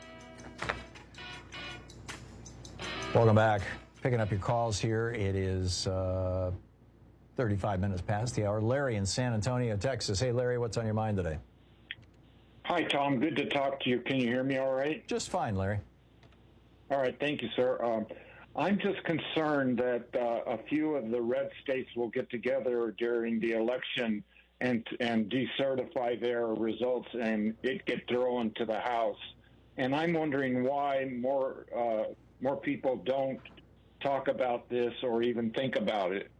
Speaker 14: Welcome back. Picking up your calls here. It is uh, thirty-five minutes past the hour. Larry in San Antonio, Texas. Hey, Larry, what's on your mind today?
Speaker 4: Hi, Tom. Good to talk to you. Can you hear me all right?
Speaker 14: Just fine, Larry.
Speaker 4: All right. Thank you, sir. Um, I'm just concerned that uh, a few of the red states will get together during the election and and decertify their results and it get thrown to the House. And I'm wondering why more uh, more people don't talk about this or even think about it.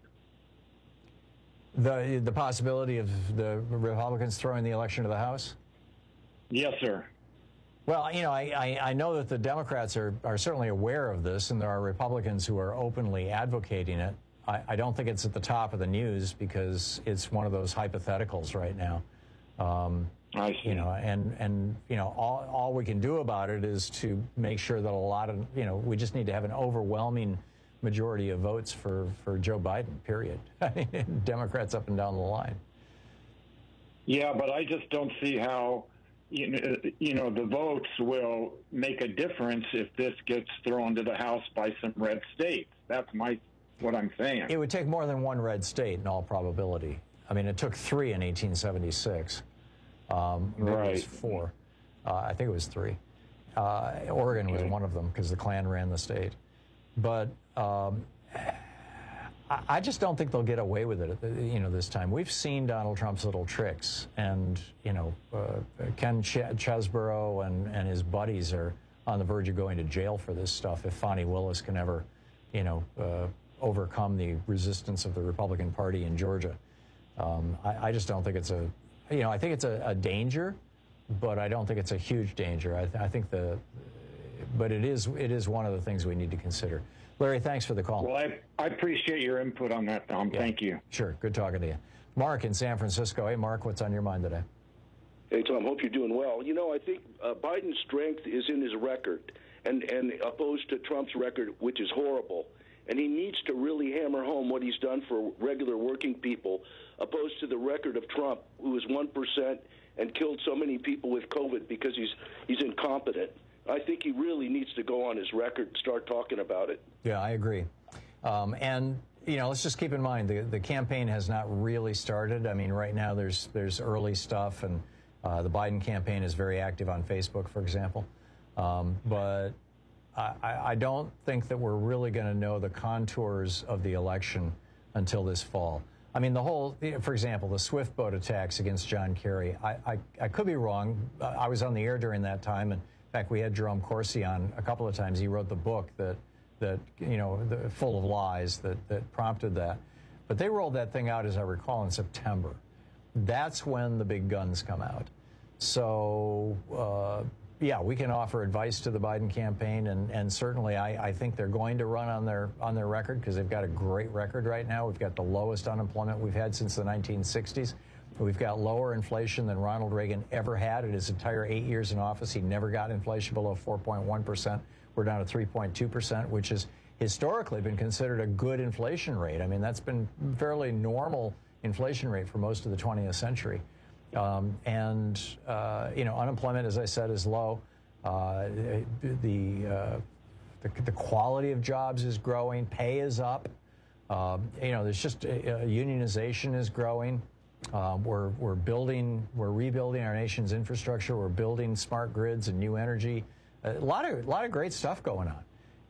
Speaker 14: The the possibility of the Republicans throwing the election to the House?
Speaker 4: Yes, sir.
Speaker 14: Well, you know, I, I, I know that the Democrats are, are certainly aware of this, and there are Republicans who are openly advocating it. I, I don't think it's at the top of the news because it's one of those hypotheticals right now. Um,
Speaker 4: I see.
Speaker 14: You know, and, and you know, all, all we can do about it is to make sure that a lot of, you know, we just need to have an overwhelming majority of votes for, for Joe Biden, period. I mean, Democrats up and down the line.
Speaker 4: Yeah, but I just don't see how, you know, you know, the votes will make a difference if this gets thrown to the House by some red states. That's my what I'm saying.
Speaker 14: It would take more than one red state in all probability. I mean, it took three in eighteen seventy-six. Um, maybe
Speaker 4: right.
Speaker 14: It was four. Uh, I think it was three. Uh, Oregon was one of them because the Klan ran the state. But um, I just don't think they'll get away with it, you know, this time. We've seen Donald Trump's little tricks, and, you know, uh, Ken Ch- Chesborough and, and his buddies are on the verge of going to jail for this stuff if Fani Willis can ever, you know, uh, overcome the resistance of the Republican Party in Georgia. Um, I, I just don't think it's a, you know, I think it's a, a danger, but I don't think it's a huge danger. I, th- I think the, but it is it is one of the things we need to consider. Larry, thanks for the call.
Speaker 4: Well, I, I appreciate your input on that, Tom.
Speaker 14: Yeah.
Speaker 4: Thank you.
Speaker 14: Sure. Good talking to you. Mark in San Francisco. Hey, Mark, what's on your mind today?
Speaker 22: Hey, Tom, hope you're doing well. You know, I think uh, Biden's strength is in his record, and, and opposed to Trump's record, which is horrible. And he needs to really hammer home what he's done for regular working people, opposed to the record of Trump, who was one percent and killed so many people with COVID because he's he's incompetent. I think he really needs to go on his record and start talking about it.
Speaker 14: Yeah, I agree. Um, and, you know, let's just keep in mind, the, the campaign has not really started. I mean, right now there's there's early stuff, and uh, the Biden campaign is very active on Facebook, for example. Um, but I, I don't think that we're really going to know the contours of the election until this fall. I mean, the whole, for example, the Swift boat attacks against John Kerry, I, I, I could be wrong. I was on the air during that time, and in fact, we had Jerome Corsi on a couple of times. He wrote the book that, that you know, the, full of lies that, that prompted that. But they rolled that thing out, as I recall, in September. That's when the big guns come out. So, uh, yeah, we can offer advice to the Biden campaign, and, and certainly I, I think they're going to run on their on their record because they've got a great record right now. We've got the lowest unemployment we've had since the nineteen sixties. We've got lower inflation than Ronald Reagan ever had in his entire eight years in office. He never got inflation below four point one percent. We're down to three point two percent, which has historically been considered a good inflation rate. I mean, that's been fairly normal inflation rate for most of the twentieth century. Um, and, uh, you know, unemployment, as I said, is low. Uh, the, uh, the, the quality of jobs is growing. Pay is up. Um, you know, there's just uh, unionization is growing. Um, we're we're building, we're rebuilding our nation's infrastructure. We're building smart grids and new energy. A lot of a lot of great stuff going on,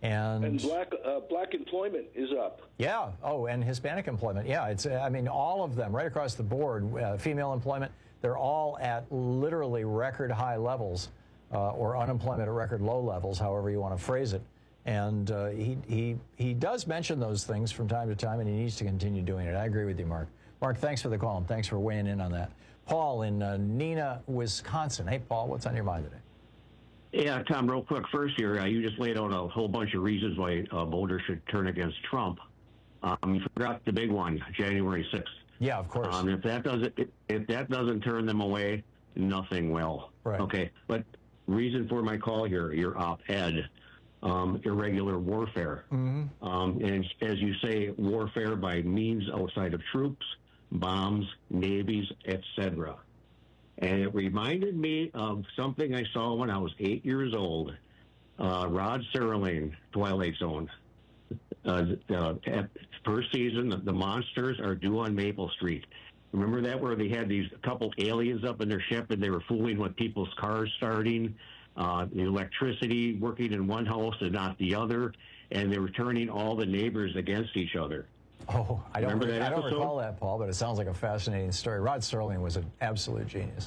Speaker 14: And,
Speaker 22: and black uh, black employment is up.
Speaker 14: Yeah. Oh, and Hispanic employment. Yeah. It's. I mean, all of them right across the board. Uh, female employment. They're all at literally record high levels, uh, or unemployment at record low levels, however you want to phrase it. And uh, he he he does mention those things from time to time, and he needs to continue doing it. I agree with you, Mark. Mark, thanks for the call, and thanks for weighing in on that. Paul in uh, Neenah, Wisconsin. Hey, Paul, what's on your mind today?
Speaker 3: Yeah, Tom, real quick. First here, uh, you just laid out a whole bunch of reasons why uh, voters should turn against Trump. Um, you forgot the big one, January sixth.
Speaker 14: Yeah, of course.
Speaker 3: Um, if that doesn't if, if that doesn't turn them away, nothing will.
Speaker 14: Right.
Speaker 3: Okay. But reason for my call here, your op-ed, um, irregular warfare.
Speaker 14: Mm-hmm.
Speaker 3: Um, and as you say, warfare by means outside of troops, bombs, navies, et cetera. And it reminded me of something I saw when I was eight years old. Uh, Rod Serling, Twilight Zone. Uh, uh, at first season, the, the monsters are due on Maple Street. Remember that, where they had these couple aliens up in their ship and they were fooling with people's cars starting, uh, the electricity working in one house and not the other, and they were turning all the neighbors against each other.
Speaker 14: Oh, I don't,
Speaker 3: Remember
Speaker 14: re-
Speaker 3: that
Speaker 14: I don't
Speaker 3: episode?
Speaker 14: recall that, Paul, but it sounds like a fascinating story. Rod Serling was an absolute genius.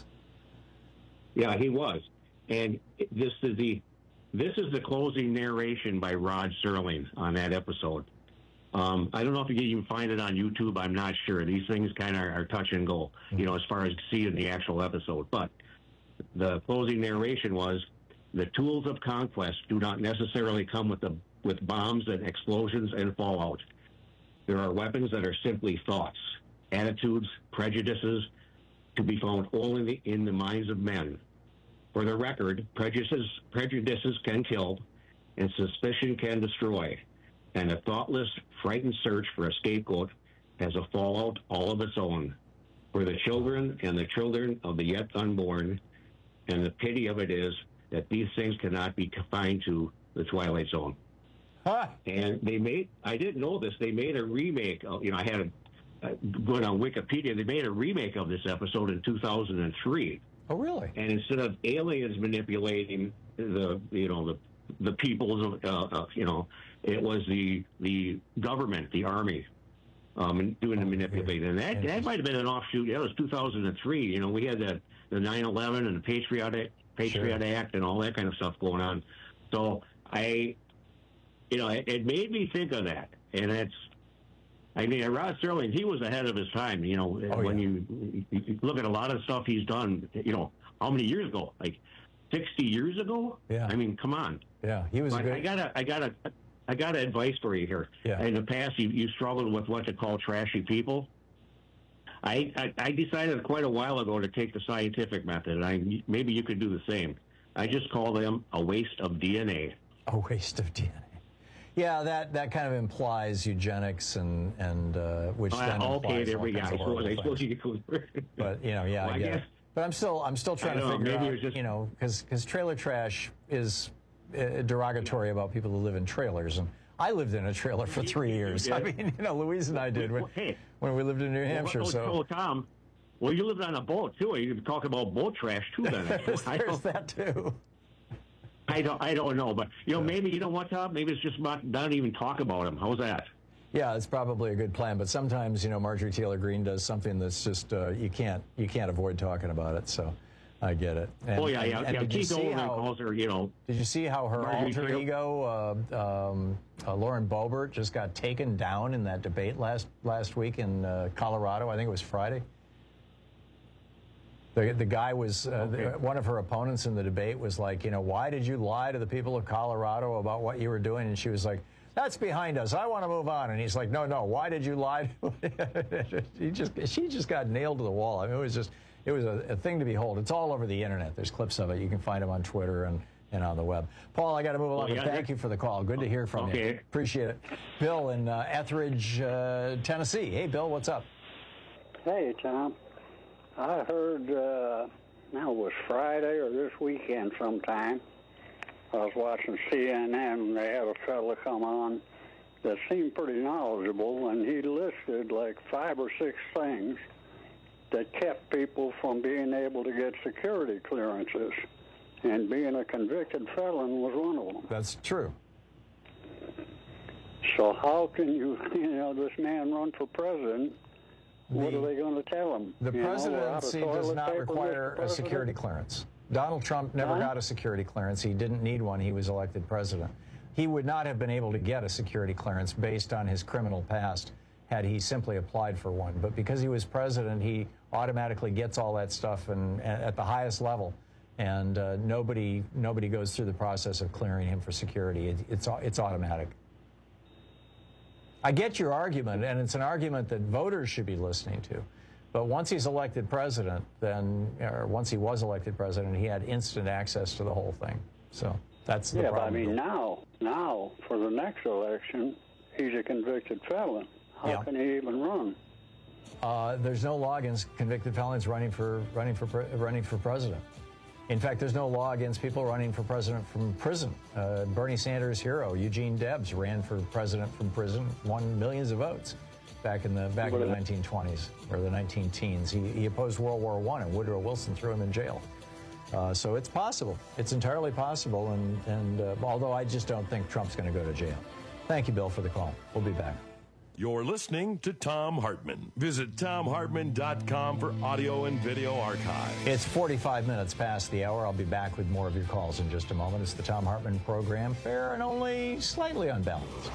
Speaker 3: Yeah, he was. And this is the this is the closing narration by Rod Serling on that episode. Um, I don't know if you can even find it on YouTube. I'm not sure. These things kind of are touch and go, you know, as far as seeing the actual episode. But the closing narration was, the tools of conquest do not necessarily come with the with bombs and explosions and fallout. There are weapons that are simply thoughts, attitudes, prejudices, to be found only in the minds of men. For the record, prejudices, prejudices can kill, and suspicion can destroy. And a thoughtless, frightened search for a scapegoat has a fallout all of its own. For the children and the children of the yet unborn, and the pity of it is that these things cannot be confined to the Twilight Zone.
Speaker 14: Huh.
Speaker 3: And they made, I didn't know this, they made a remake. Of, you know, I had a, uh, going on Wikipedia, they made a remake of this episode in two thousand three.
Speaker 14: Oh, really?
Speaker 3: And instead of aliens manipulating the, you know, the the people's, uh, uh, you know, it was the the government, the army, um, doing the manipulating. And that, that might have been an offshoot. That was two thousand three. You know, we had the, the nine eleven and the Patriot, Patriot sure. Act and all that kind of stuff going on. So I, you know, it, it made me think of that. And it's, I mean, Rod Serling, he was ahead of his time. You know, oh, when yeah. you, you look at a lot of stuff he's done, you know, how many years ago? Like sixty years ago?
Speaker 14: Yeah.
Speaker 3: I mean, come on.
Speaker 14: Yeah, he was.
Speaker 3: I,
Speaker 14: a good...
Speaker 3: I got a, I got a, I got advice for you here.
Speaker 14: Yeah.
Speaker 3: In the past, you, you struggled with what to call trashy people. I, I, I decided quite a while ago to take the scientific method, and I maybe you could do the same. I just call them a waste of D N A.
Speaker 14: A waste of D N A. Yeah, that, that kind of implies eugenics and and uh, which
Speaker 3: uh,
Speaker 14: then
Speaker 3: okay,
Speaker 14: implies
Speaker 3: there we go. I suppose, I suppose you could.
Speaker 14: But you know, yeah,
Speaker 3: well,
Speaker 14: I
Speaker 3: I
Speaker 14: get
Speaker 3: guess,
Speaker 14: it. But I'm still I'm still trying to
Speaker 3: know,
Speaker 14: figure
Speaker 3: maybe
Speaker 14: out,
Speaker 3: it was just,
Speaker 14: you know, because because trailer trash is uh, derogatory about people who live in trailers, and I lived in a trailer for three years. I mean, you know, Louise and I did when,
Speaker 3: hey,
Speaker 14: when we lived in New Hampshire.
Speaker 3: Well,
Speaker 14: so,
Speaker 3: oh, Tom, well, you lived on a boat too. You could talk about boat trash too. Then
Speaker 14: there's, there's that too.
Speaker 3: I don't, I don't know, but you know, yeah. maybe you know what, Tom? Maybe it's just not, not even talk about him. How's that?
Speaker 14: Yeah, it's probably a good plan. But sometimes, you know, Marjorie Taylor Greene does something that's just uh, you can't you can't avoid talking about it. So I get it. And,
Speaker 3: oh yeah, yeah.
Speaker 14: And, and
Speaker 3: yeah.
Speaker 14: did, you see how,
Speaker 3: calls her, you know,
Speaker 14: did you see how her
Speaker 3: Marjorie
Speaker 14: alter
Speaker 3: Taylor.
Speaker 14: ego, uh, um, uh, Lauren Boebert, just got taken down in that debate last last week in uh, Colorado? I think it was Friday. The, the guy was, uh, okay. the, one of her opponents in the debate was like, you know, why did you lie to the people of Colorado about what you were doing? And she was like, that's behind us. I want to move on. And he's like, no, no, why did you lie? he just, she just got nailed to the wall. I mean, it was just, it was a, a thing to behold. It's all over the internet. There's clips of it. You can find them on Twitter and, and on the web. Paul, I got to move along. Well, yeah, but thank you for the call. Good to hear from
Speaker 3: okay.
Speaker 14: you. Appreciate it. Bill in uh, Etheridge, uh, Tennessee. Hey, Bill, what's up?
Speaker 5: Hey, Tom. I heard, uh, now it was Friday or this weekend sometime, I was watching C N N and they had a fellow come on that seemed pretty knowledgeable, and he listed like five or six things that kept people from being able to get security clearances, and being a convicted felon was one of them.
Speaker 14: That's true.
Speaker 5: So how can you, you know, this man run for president? What
Speaker 14: The-
Speaker 5: are they going to tell him?
Speaker 14: The
Speaker 5: You know, we're out of
Speaker 14: presidency does
Speaker 5: toilet
Speaker 14: not
Speaker 5: paper,
Speaker 14: require
Speaker 5: Mister
Speaker 14: a security
Speaker 5: President?
Speaker 14: clearance. Donald Trump never
Speaker 5: Huh?
Speaker 14: got a security clearance. He didn't need one. He was elected president. He would not have been able to get a security clearance based on his criminal past had he simply applied for one. But because he was president, he automatically gets all that stuff and, and at the highest level. And uh, nobody nobody goes through the process of clearing him for security. It, it's it's automatic. I get your argument, and it's an argument that voters should be listening to. But once he's elected president, then, or once he was elected president, he had instant access to the whole thing. So that's the
Speaker 5: Yeah, but I
Speaker 14: problem.
Speaker 5: mean, now, now, for the next election, he's a convicted felon. How
Speaker 14: Yeah.
Speaker 5: can he even run?
Speaker 14: Uh, there's no law against convicted felons running for running for pre- running for president. In fact, there's no law against people running for president from prison. Uh, Bernie Sanders' hero, Eugene Debs, ran for president from prison, won millions of votes back in the back in the nineteen twenties or the nineteen teens. He, he opposed World War One, and Woodrow Wilson threw him in jail. Uh, so it's possible. It's entirely possible. And and uh, although I just don't think Trump's going to go to jail. Thank you, Bill, for the call. We'll be back.
Speaker 13: You're listening to Thom Hartmann. Visit Thom Hartmann dot com for audio and video archive.
Speaker 14: It's forty-five minutes past the hour. I'll be back with more of your calls in just a moment. It's the Thom Hartmann program, fair and only slightly unbalanced.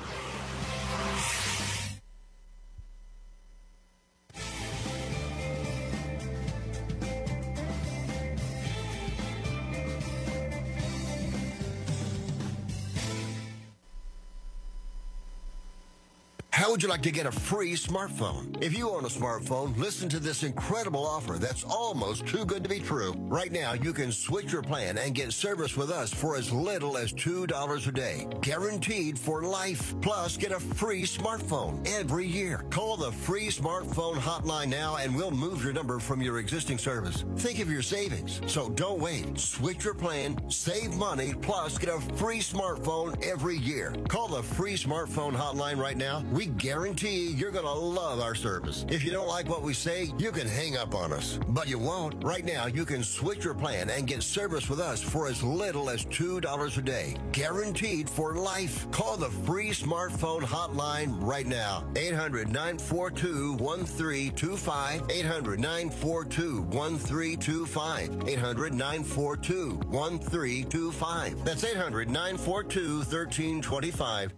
Speaker 6: How would you like to get a free smartphone? If you own a smartphone, listen to this incredible offer that's almost too good to be true. Right now, you can switch your plan and get service with us for as little as two dollars a day. Guaranteed for life. Plus, get a free smartphone every year. Call the free smartphone hotline now and we'll move your number from your existing service. Think of your savings. So don't wait. Switch your plan, save money, plus get a free smartphone every year. Call the free smartphone hotline right now. We guarantee you're going to love our service. If you don't like what we say, you can hang up on us. But you won't. Right now, you can switch your plan and get service with us for as little as two dollars a day. Guaranteed for life. Call the free smartphone hotline right now. eight hundred, nine four two, one three two five. eight hundred, nine four two, one three two five. eight hundred, nine four two, one three two five. That's eight hundred, nine four two, one three two five.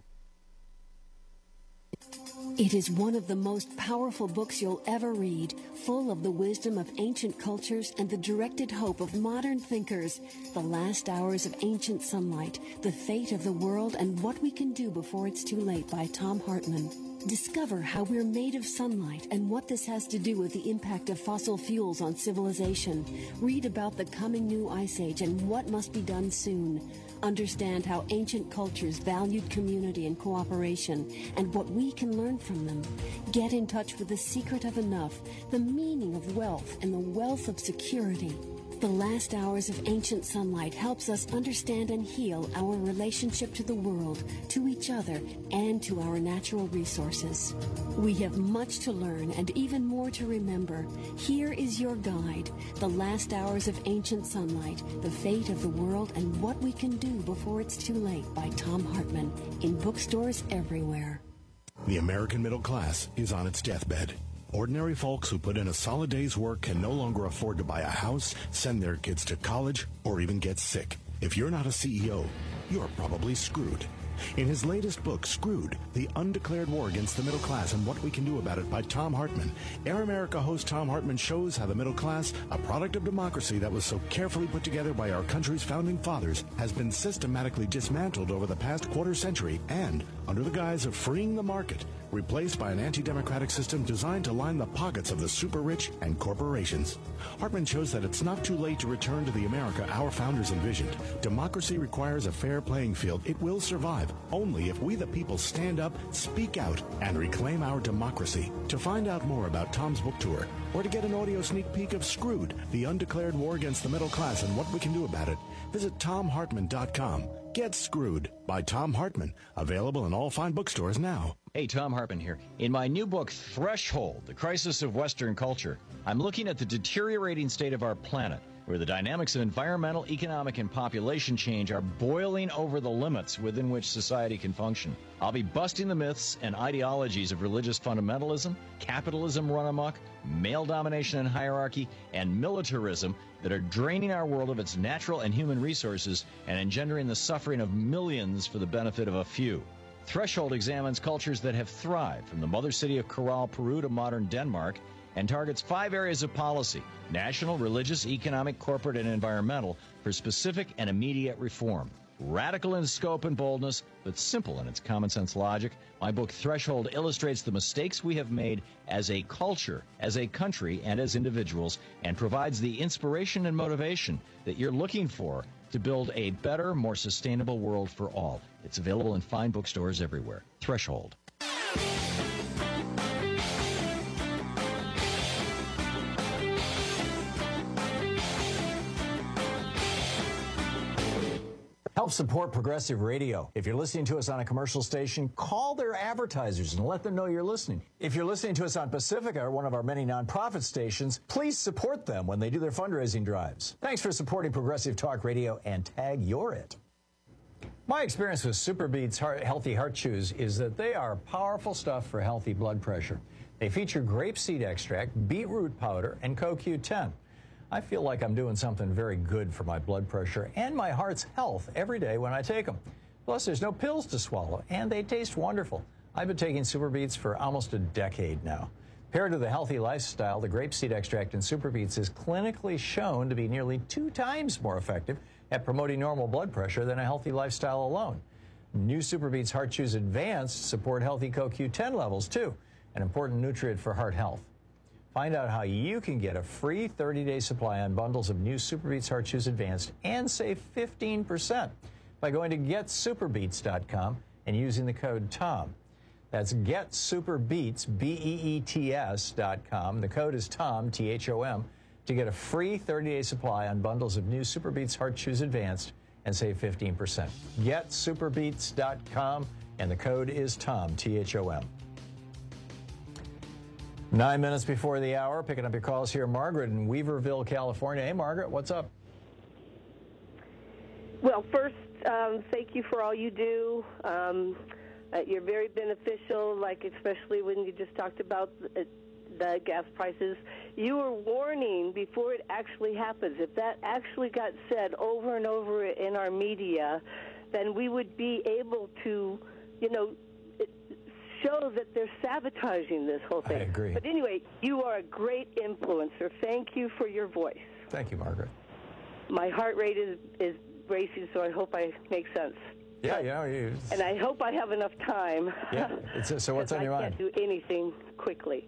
Speaker 20: It is one of the most powerful books you'll ever read, full of the wisdom of ancient cultures and the directed hope of modern thinkers. The Last Hours of Ancient Sunlight, The Fate of the World and What We Can Do Before It's Too Late by Thom Hartmann. Discover how we're made of sunlight and what this has to do with the impact of fossil fuels on civilization. Read about the coming new ice age and what must be done soon. Understand how ancient cultures valued community and cooperation and what we can learn from them. Get in touch with the secret of enough, the meaning of wealth, and the wealth of security. The Last Hours of Ancient Sunlight helps us understand and heal our relationship to the world, to each other, and to our natural resources. We have much to learn and even more to remember. Here is your guide, The Last Hours of Ancient Sunlight, The Fate of the World and What We Can Do Before It's Too Late by Thom Hartmann, in bookstores everywhere.
Speaker 8: The American middle class is on its deathbed. Ordinary folks who put in a solid day's work can no longer afford to buy a house, send their kids to college, or even get sick. If you're not a C E O, you're probably screwed. In his latest book, Screwed, The Undeclared War Against the Middle Class and What We Can Do About It by Thom Hartmann, Air America host Thom Hartmann shows how the middle class, a product of democracy that was so carefully put together by our country's founding fathers, has been systematically dismantled over the past quarter century and, under the guise of freeing the market, replaced by an anti-democratic system designed to line the pockets of the super-rich and corporations. Hartmann shows that it's not too late to return to the America our founders envisioned. Democracy requires a fair playing field. It will survive only if we the people stand up, speak out, and reclaim our democracy. To find out more about Thom's book tour, or to get an audio sneak peek of Screwed, The Undeclared War Against the Middle Class and What We Can Do About It, visit Thom Hartmann dot com. Get Screwed by Thom Hartmann. Available in all fine bookstores now.
Speaker 14: Hey, Thom Hartmann here. In my new book, Threshold, The Crisis of Western Culture, I'm looking at the deteriorating state of our planet where the dynamics of environmental, economic, and population change are boiling over the limits within which society can function. I'll be busting the myths and ideologies of religious fundamentalism, capitalism run amok, male domination and hierarchy, and militarism that are draining our world of its natural and human resources and engendering the suffering of millions for the benefit of a few. Threshold examines cultures that have thrived, from the mother city of Corral, Peru to modern Denmark, and targets five areas of policy: national, religious, economic, corporate, and environmental, for specific and immediate reform. Radical in scope and boldness, but simple in its common sense logic, my book Threshold illustrates the mistakes we have made as a culture, as a country, and as individuals, and provides the inspiration and motivation that you're looking for to build a better, more sustainable world for all. It's available in fine bookstores everywhere. Threshold. Help support Progressive Radio. If you're listening to us on a commercial station, call their advertisers and let them know you're listening. If you're listening to us on Pacifica, one of our many nonprofit stations, please support them when they do their fundraising drives. Thanks for supporting Progressive Talk Radio, and tag you're it. My experience with SuperBeets Heart, Healthy Heart Chews is that they are powerful stuff for healthy blood pressure. They feature grapeseed extract, beetroot powder, and Co Q ten. I feel like I'm doing something very good for my blood pressure and my heart's health every day when I take them. Plus, there's no pills to swallow, and they taste wonderful. I've been taking SuperBeets for almost a decade now. Paired with a healthy lifestyle, the grapeseed extract in SuperBeets is clinically shown to be nearly two times more effective at promoting normal blood pressure than a healthy lifestyle alone. New SuperBeets Heart Chews Advanced support healthy Co Q ten levels, too, an important nutrient for heart health. Find out how you can get a free thirty-day supply on bundles of new SuperBeets Heart Chews Advanced and save fifteen percent by going to get superbeets dot com and using the code TOM. That's getsuperbeets, B E E T S dot com. The code is TOM, T H O M, to get a free thirty-day supply on bundles of new SuperBeets Heart Chews Advanced and save fifteen percent. get superbeets dot com, and the code is TOM, T H O M. Nine minutes before the hour, picking up your calls here. Margaret in Weaverville, California. Hey, Margaret, what's up?
Speaker 7: Well, first, um, thank you for all you do. Um, uh, you're very beneficial, like especially when you just talked about the, the gas prices. You were warning before it actually happens. If that actually got said over and over in our media, then we would be able to, you know, show that they're sabotaging this whole thing.
Speaker 14: I agree.
Speaker 7: But anyway, you are a great influencer. Thank you for your voice.
Speaker 14: Thank you, Margaret.
Speaker 7: My heart rate is, is racing, so I hope I make sense.
Speaker 14: Yeah, yeah. You,
Speaker 7: and I hope I have enough time.
Speaker 14: Yeah. It's, so what's on your mind?
Speaker 7: I can't do anything quickly.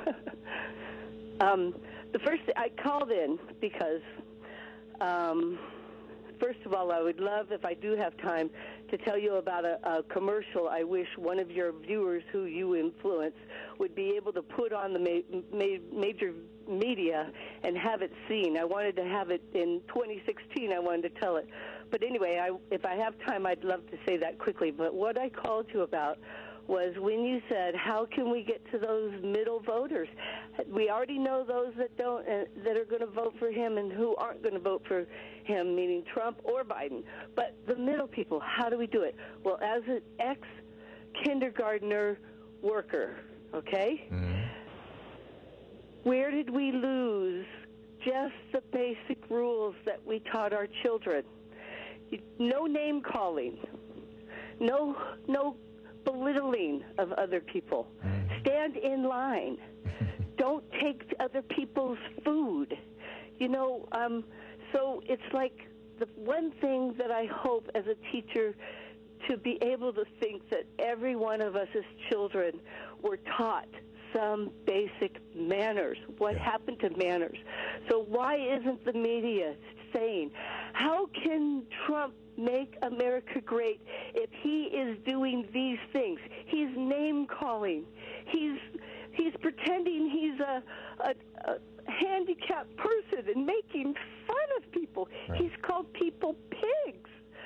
Speaker 7: um, the first, I called in because, um, first of all, I would love, if I do have time, to tell you about a, a commercial I wish one of your viewers who you influence would be able to put on the ma- ma- major media and have it seen. I wanted to have it in twenty sixteen. I wanted to tell it. But anyway, I, if I have time, I'd love to say that quickly. But what I called you about was when you said, how can we get to those middle voters? We already know those that don't, uh, that are going to vote for him and who aren't going to vote for him, meaning Trump or Biden. But the middle people, how do we do it? Well, as an ex-kindergartner worker, okay, mm-hmm. where did we lose just the basic rules that we taught our children? No name calling, no, no belittling of other people. Mm. Stand in line. Don't take other people's food. You know, um, so it's like the one thing that I hope as a teacher to be able to think that every one of us as children were taught some basic manners. What yeah. happened to manners? So why isn't the media saying, how can Trump make America great if he is doing these things? He's name-calling. He's he's pretending he's a, a, a handicapped person and making fun of people. Right. He's called people pigs.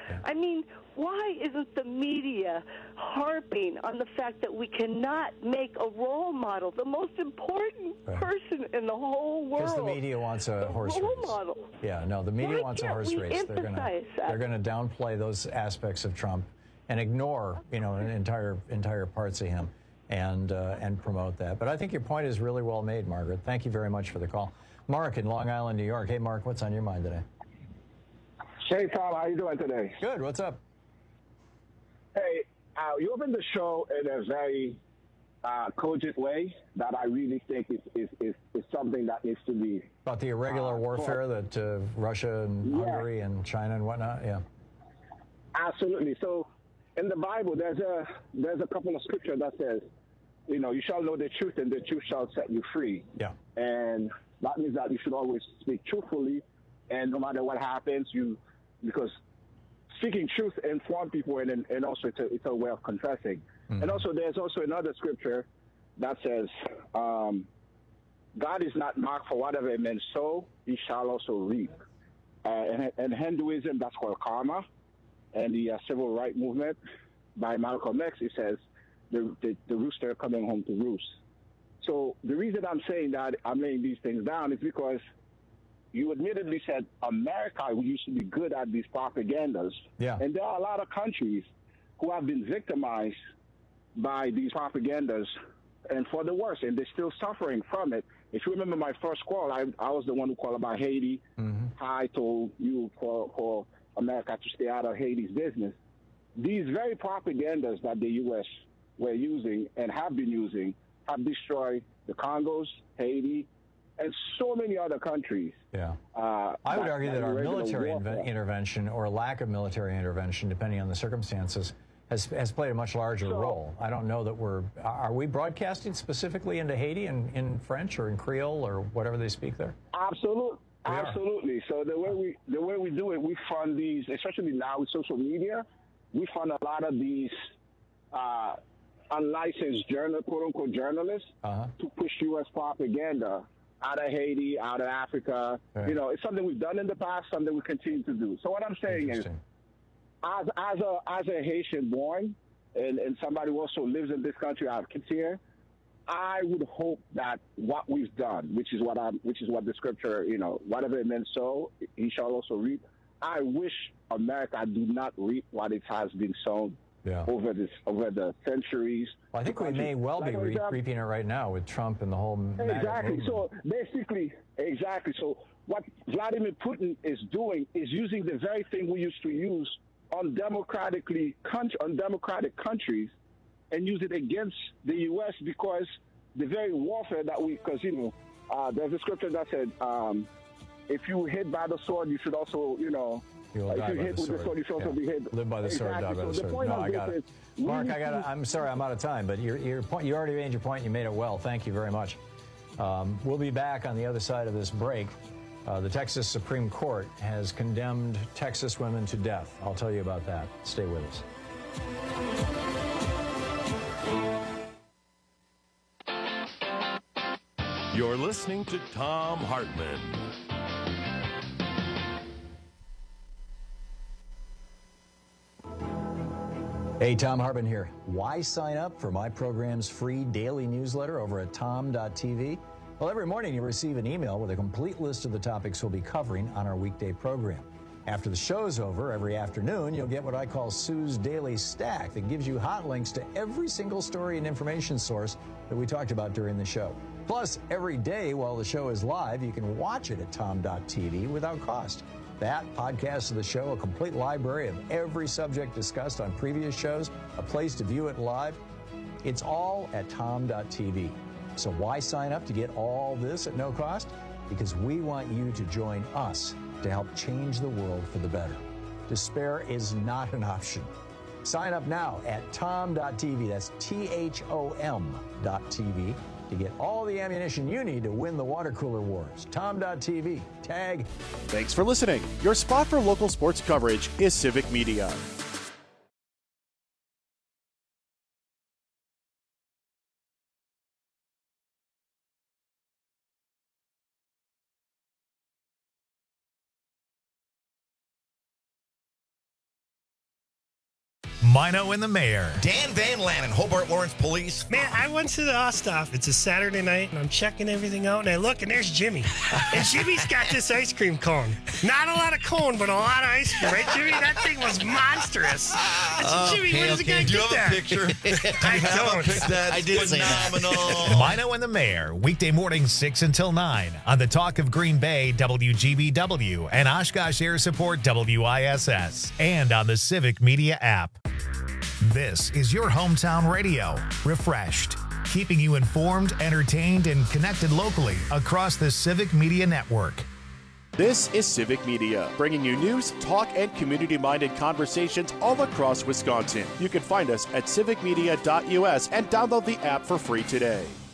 Speaker 7: I mean, why isn't the media harping on the fact that we cannot make a role model, the most important
Speaker 14: Right.
Speaker 7: person in the whole world?
Speaker 14: Because the media wants a horse
Speaker 7: role
Speaker 14: race.
Speaker 7: model.
Speaker 14: Yeah, no, the media
Speaker 7: Why
Speaker 14: wants a
Speaker 7: can't
Speaker 14: horse
Speaker 7: we
Speaker 14: race. They're going to
Speaker 7: emphasize that?
Speaker 14: they're going to downplay those aspects of Trump and ignore, you know, entire entire parts of him and uh, and promote that. But I think your point is really well made, Margaret. Thank you very much for the call. Mark in Long Island, New York. Hey, Mark, what's on your mind today?
Speaker 9: Hey, Tom, how you doing today?
Speaker 14: Good. What's up?
Speaker 9: Hey, uh, you opened the show in a very uh, cogent way that I really think is, is, is, is something that needs to be...
Speaker 14: About the irregular
Speaker 9: uh,
Speaker 14: warfare that uh, Russia and
Speaker 9: Yeah.
Speaker 14: Hungary and China and whatnot? Yeah.
Speaker 9: Absolutely. So in the Bible, there's a there's a couple of scriptures that says, you know, you shall know the truth and the truth shall set you free.
Speaker 14: Yeah.
Speaker 9: And that means that you should always speak truthfully, and no matter what happens, you, because speaking truth informs people, and, and also it's a, it's a way of confessing. Mm-hmm. And also there's also another scripture that says, um, God is not marked for whatever a man sow, he shall also reap. Uh, and in Hinduism, that's called karma. And the uh, civil rights movement by Malcolm X, it says, the, the, the rooster coming home to roost. So the reason I'm saying that I'm laying these things down is because you admittedly said America used to be good at these propagandas.
Speaker 14: Yeah.
Speaker 9: And there are a lot of countries who have been victimized by these propagandas, and for the worse, and they're still suffering from it. If you remember my first call, I, I was the one who called about Haiti.
Speaker 14: Mm-hmm.
Speaker 9: I told you for, for America to stay out of Haiti's business. These very propagandas that the U S were using and have been using have destroyed the Congos, Haiti, and so many other countries.
Speaker 14: Yeah.
Speaker 9: Uh,
Speaker 14: I would
Speaker 9: that-
Speaker 14: argue
Speaker 9: that
Speaker 14: that our
Speaker 9: irregular
Speaker 14: military
Speaker 9: warfare.
Speaker 14: inve- intervention or lack of military intervention, depending on the circumstances, has, has played a much larger
Speaker 9: So-
Speaker 14: role. I don't know that we're... Are we broadcasting specifically into Haiti in, in French or in Creole or whatever they speak there?
Speaker 9: Absolutely.
Speaker 14: We are.
Speaker 9: Absolutely. So the way we the way we do it, we fund these, especially now with social media, we fund a lot of these uh, unlicensed journal, quote unquote journalists,
Speaker 14: uh-huh.
Speaker 9: to push U S propaganda out of Haiti, out of Africa.
Speaker 14: Right.
Speaker 9: You know, it's something we've done in the past, something we continue to do. So what I'm saying is, as as a as a Haitian born and, and somebody who also lives in this country, I have kids here, I would hope that what we've done, which is what I'm, which is what the scripture, you know, whatever it meant sow, he shall also reap. I wish America do not reap what it has been sown
Speaker 14: Yeah.
Speaker 9: over this over the centuries.
Speaker 14: Well, I think we may well be
Speaker 9: Like,
Speaker 14: re-
Speaker 9: example-
Speaker 14: reaping it right now with Trump and the whole MAGA
Speaker 9: Exactly.
Speaker 14: movement.
Speaker 9: So basically, exactly. So what Vladimir Putin is doing is using the very thing we used to use on democratically country, on democratic countries, and use it against the U S because the very warfare that we, because you know, uh, there's a scripture that said, um, if you hit by the sword, you should also, you know,
Speaker 14: You will
Speaker 9: if
Speaker 14: die
Speaker 9: you
Speaker 14: by
Speaker 9: hit
Speaker 14: the
Speaker 9: with
Speaker 14: sword.
Speaker 9: the sword, you should also
Speaker 14: Yeah.
Speaker 9: be hit.
Speaker 14: Live by the sword,
Speaker 9: Exactly.
Speaker 14: die by
Speaker 9: So
Speaker 14: the
Speaker 9: the
Speaker 14: sword.
Speaker 9: point
Speaker 14: No,
Speaker 9: of
Speaker 14: I
Speaker 9: this
Speaker 14: got it.
Speaker 9: is we
Speaker 14: Mark,
Speaker 9: need
Speaker 14: I got.
Speaker 9: to-
Speaker 14: I'm sorry, I'm out of time, but your your point. You already made your point. You made it well. Thank you very much. Um, we'll be back on the other side of this break. Uh, the Texas Supreme Court has condemned Texas women to death. I'll tell you about that. Stay with us.
Speaker 13: You're listening to Thom Hartmann.
Speaker 14: Hey, Thom Hartmann here. Why sign up for my program's free daily newsletter over at tom dot t v? Well, every morning you receive an email with a complete list of the topics we'll be covering on our weekday program. After the show's over, every afternoon, you'll get what I call Sue's Daily Stack that gives you hot links to every single story and information source that we talked about during the show. Plus, every day while the show is live, you can watch it at tom dot t v without cost. That, podcast of the show, a complete library of every subject discussed on previous shows, a place to view it live. It's all at tom dot t v. So why sign up to get all this at no cost? Because we want you to join us to help change the world for the better. Despair is not an option. Sign up now at tom dot t v. That's T H O M dot T V to get all the ammunition you need to win the water cooler wars. tom dot t v. Tag.
Speaker 1: Thanks for listening. Your spot for local sports coverage is Civic Media.
Speaker 2: Mino and the Mayor.
Speaker 10: Dan Van Lannen, Hobart Lawrence Police.
Speaker 12: Man, I went to the Osthoff. It's a Saturday night, and I'm checking everything out, and I look, and there's Jimmy. And Jimmy's got this ice cream cone. Not a lot of cone, but a lot of ice cream, right, Jimmy? That thing was monstrous. I said, Jimmy,
Speaker 10: okay,
Speaker 12: where does
Speaker 10: okay.
Speaker 12: the guy
Speaker 10: Do you
Speaker 12: get
Speaker 10: have
Speaker 12: that?
Speaker 10: a picture?
Speaker 12: I
Speaker 10: Do you have
Speaker 12: don't.
Speaker 10: a pic? That's
Speaker 12: I did say that.
Speaker 10: phenomenal.
Speaker 2: Mino and the Mayor, weekday mornings six until nine on the Talk of Green Bay, W G B W, and Oshkosh Air Support, W I S S, and on the Civic Media app. This is your hometown radio, refreshed, keeping you informed, entertained, and connected locally across the Civic Media Network.
Speaker 1: This is Civic Media, bringing you news, talk, and community-minded conversations all across Wisconsin. You can find us at civic media dot U S and download the app for free today.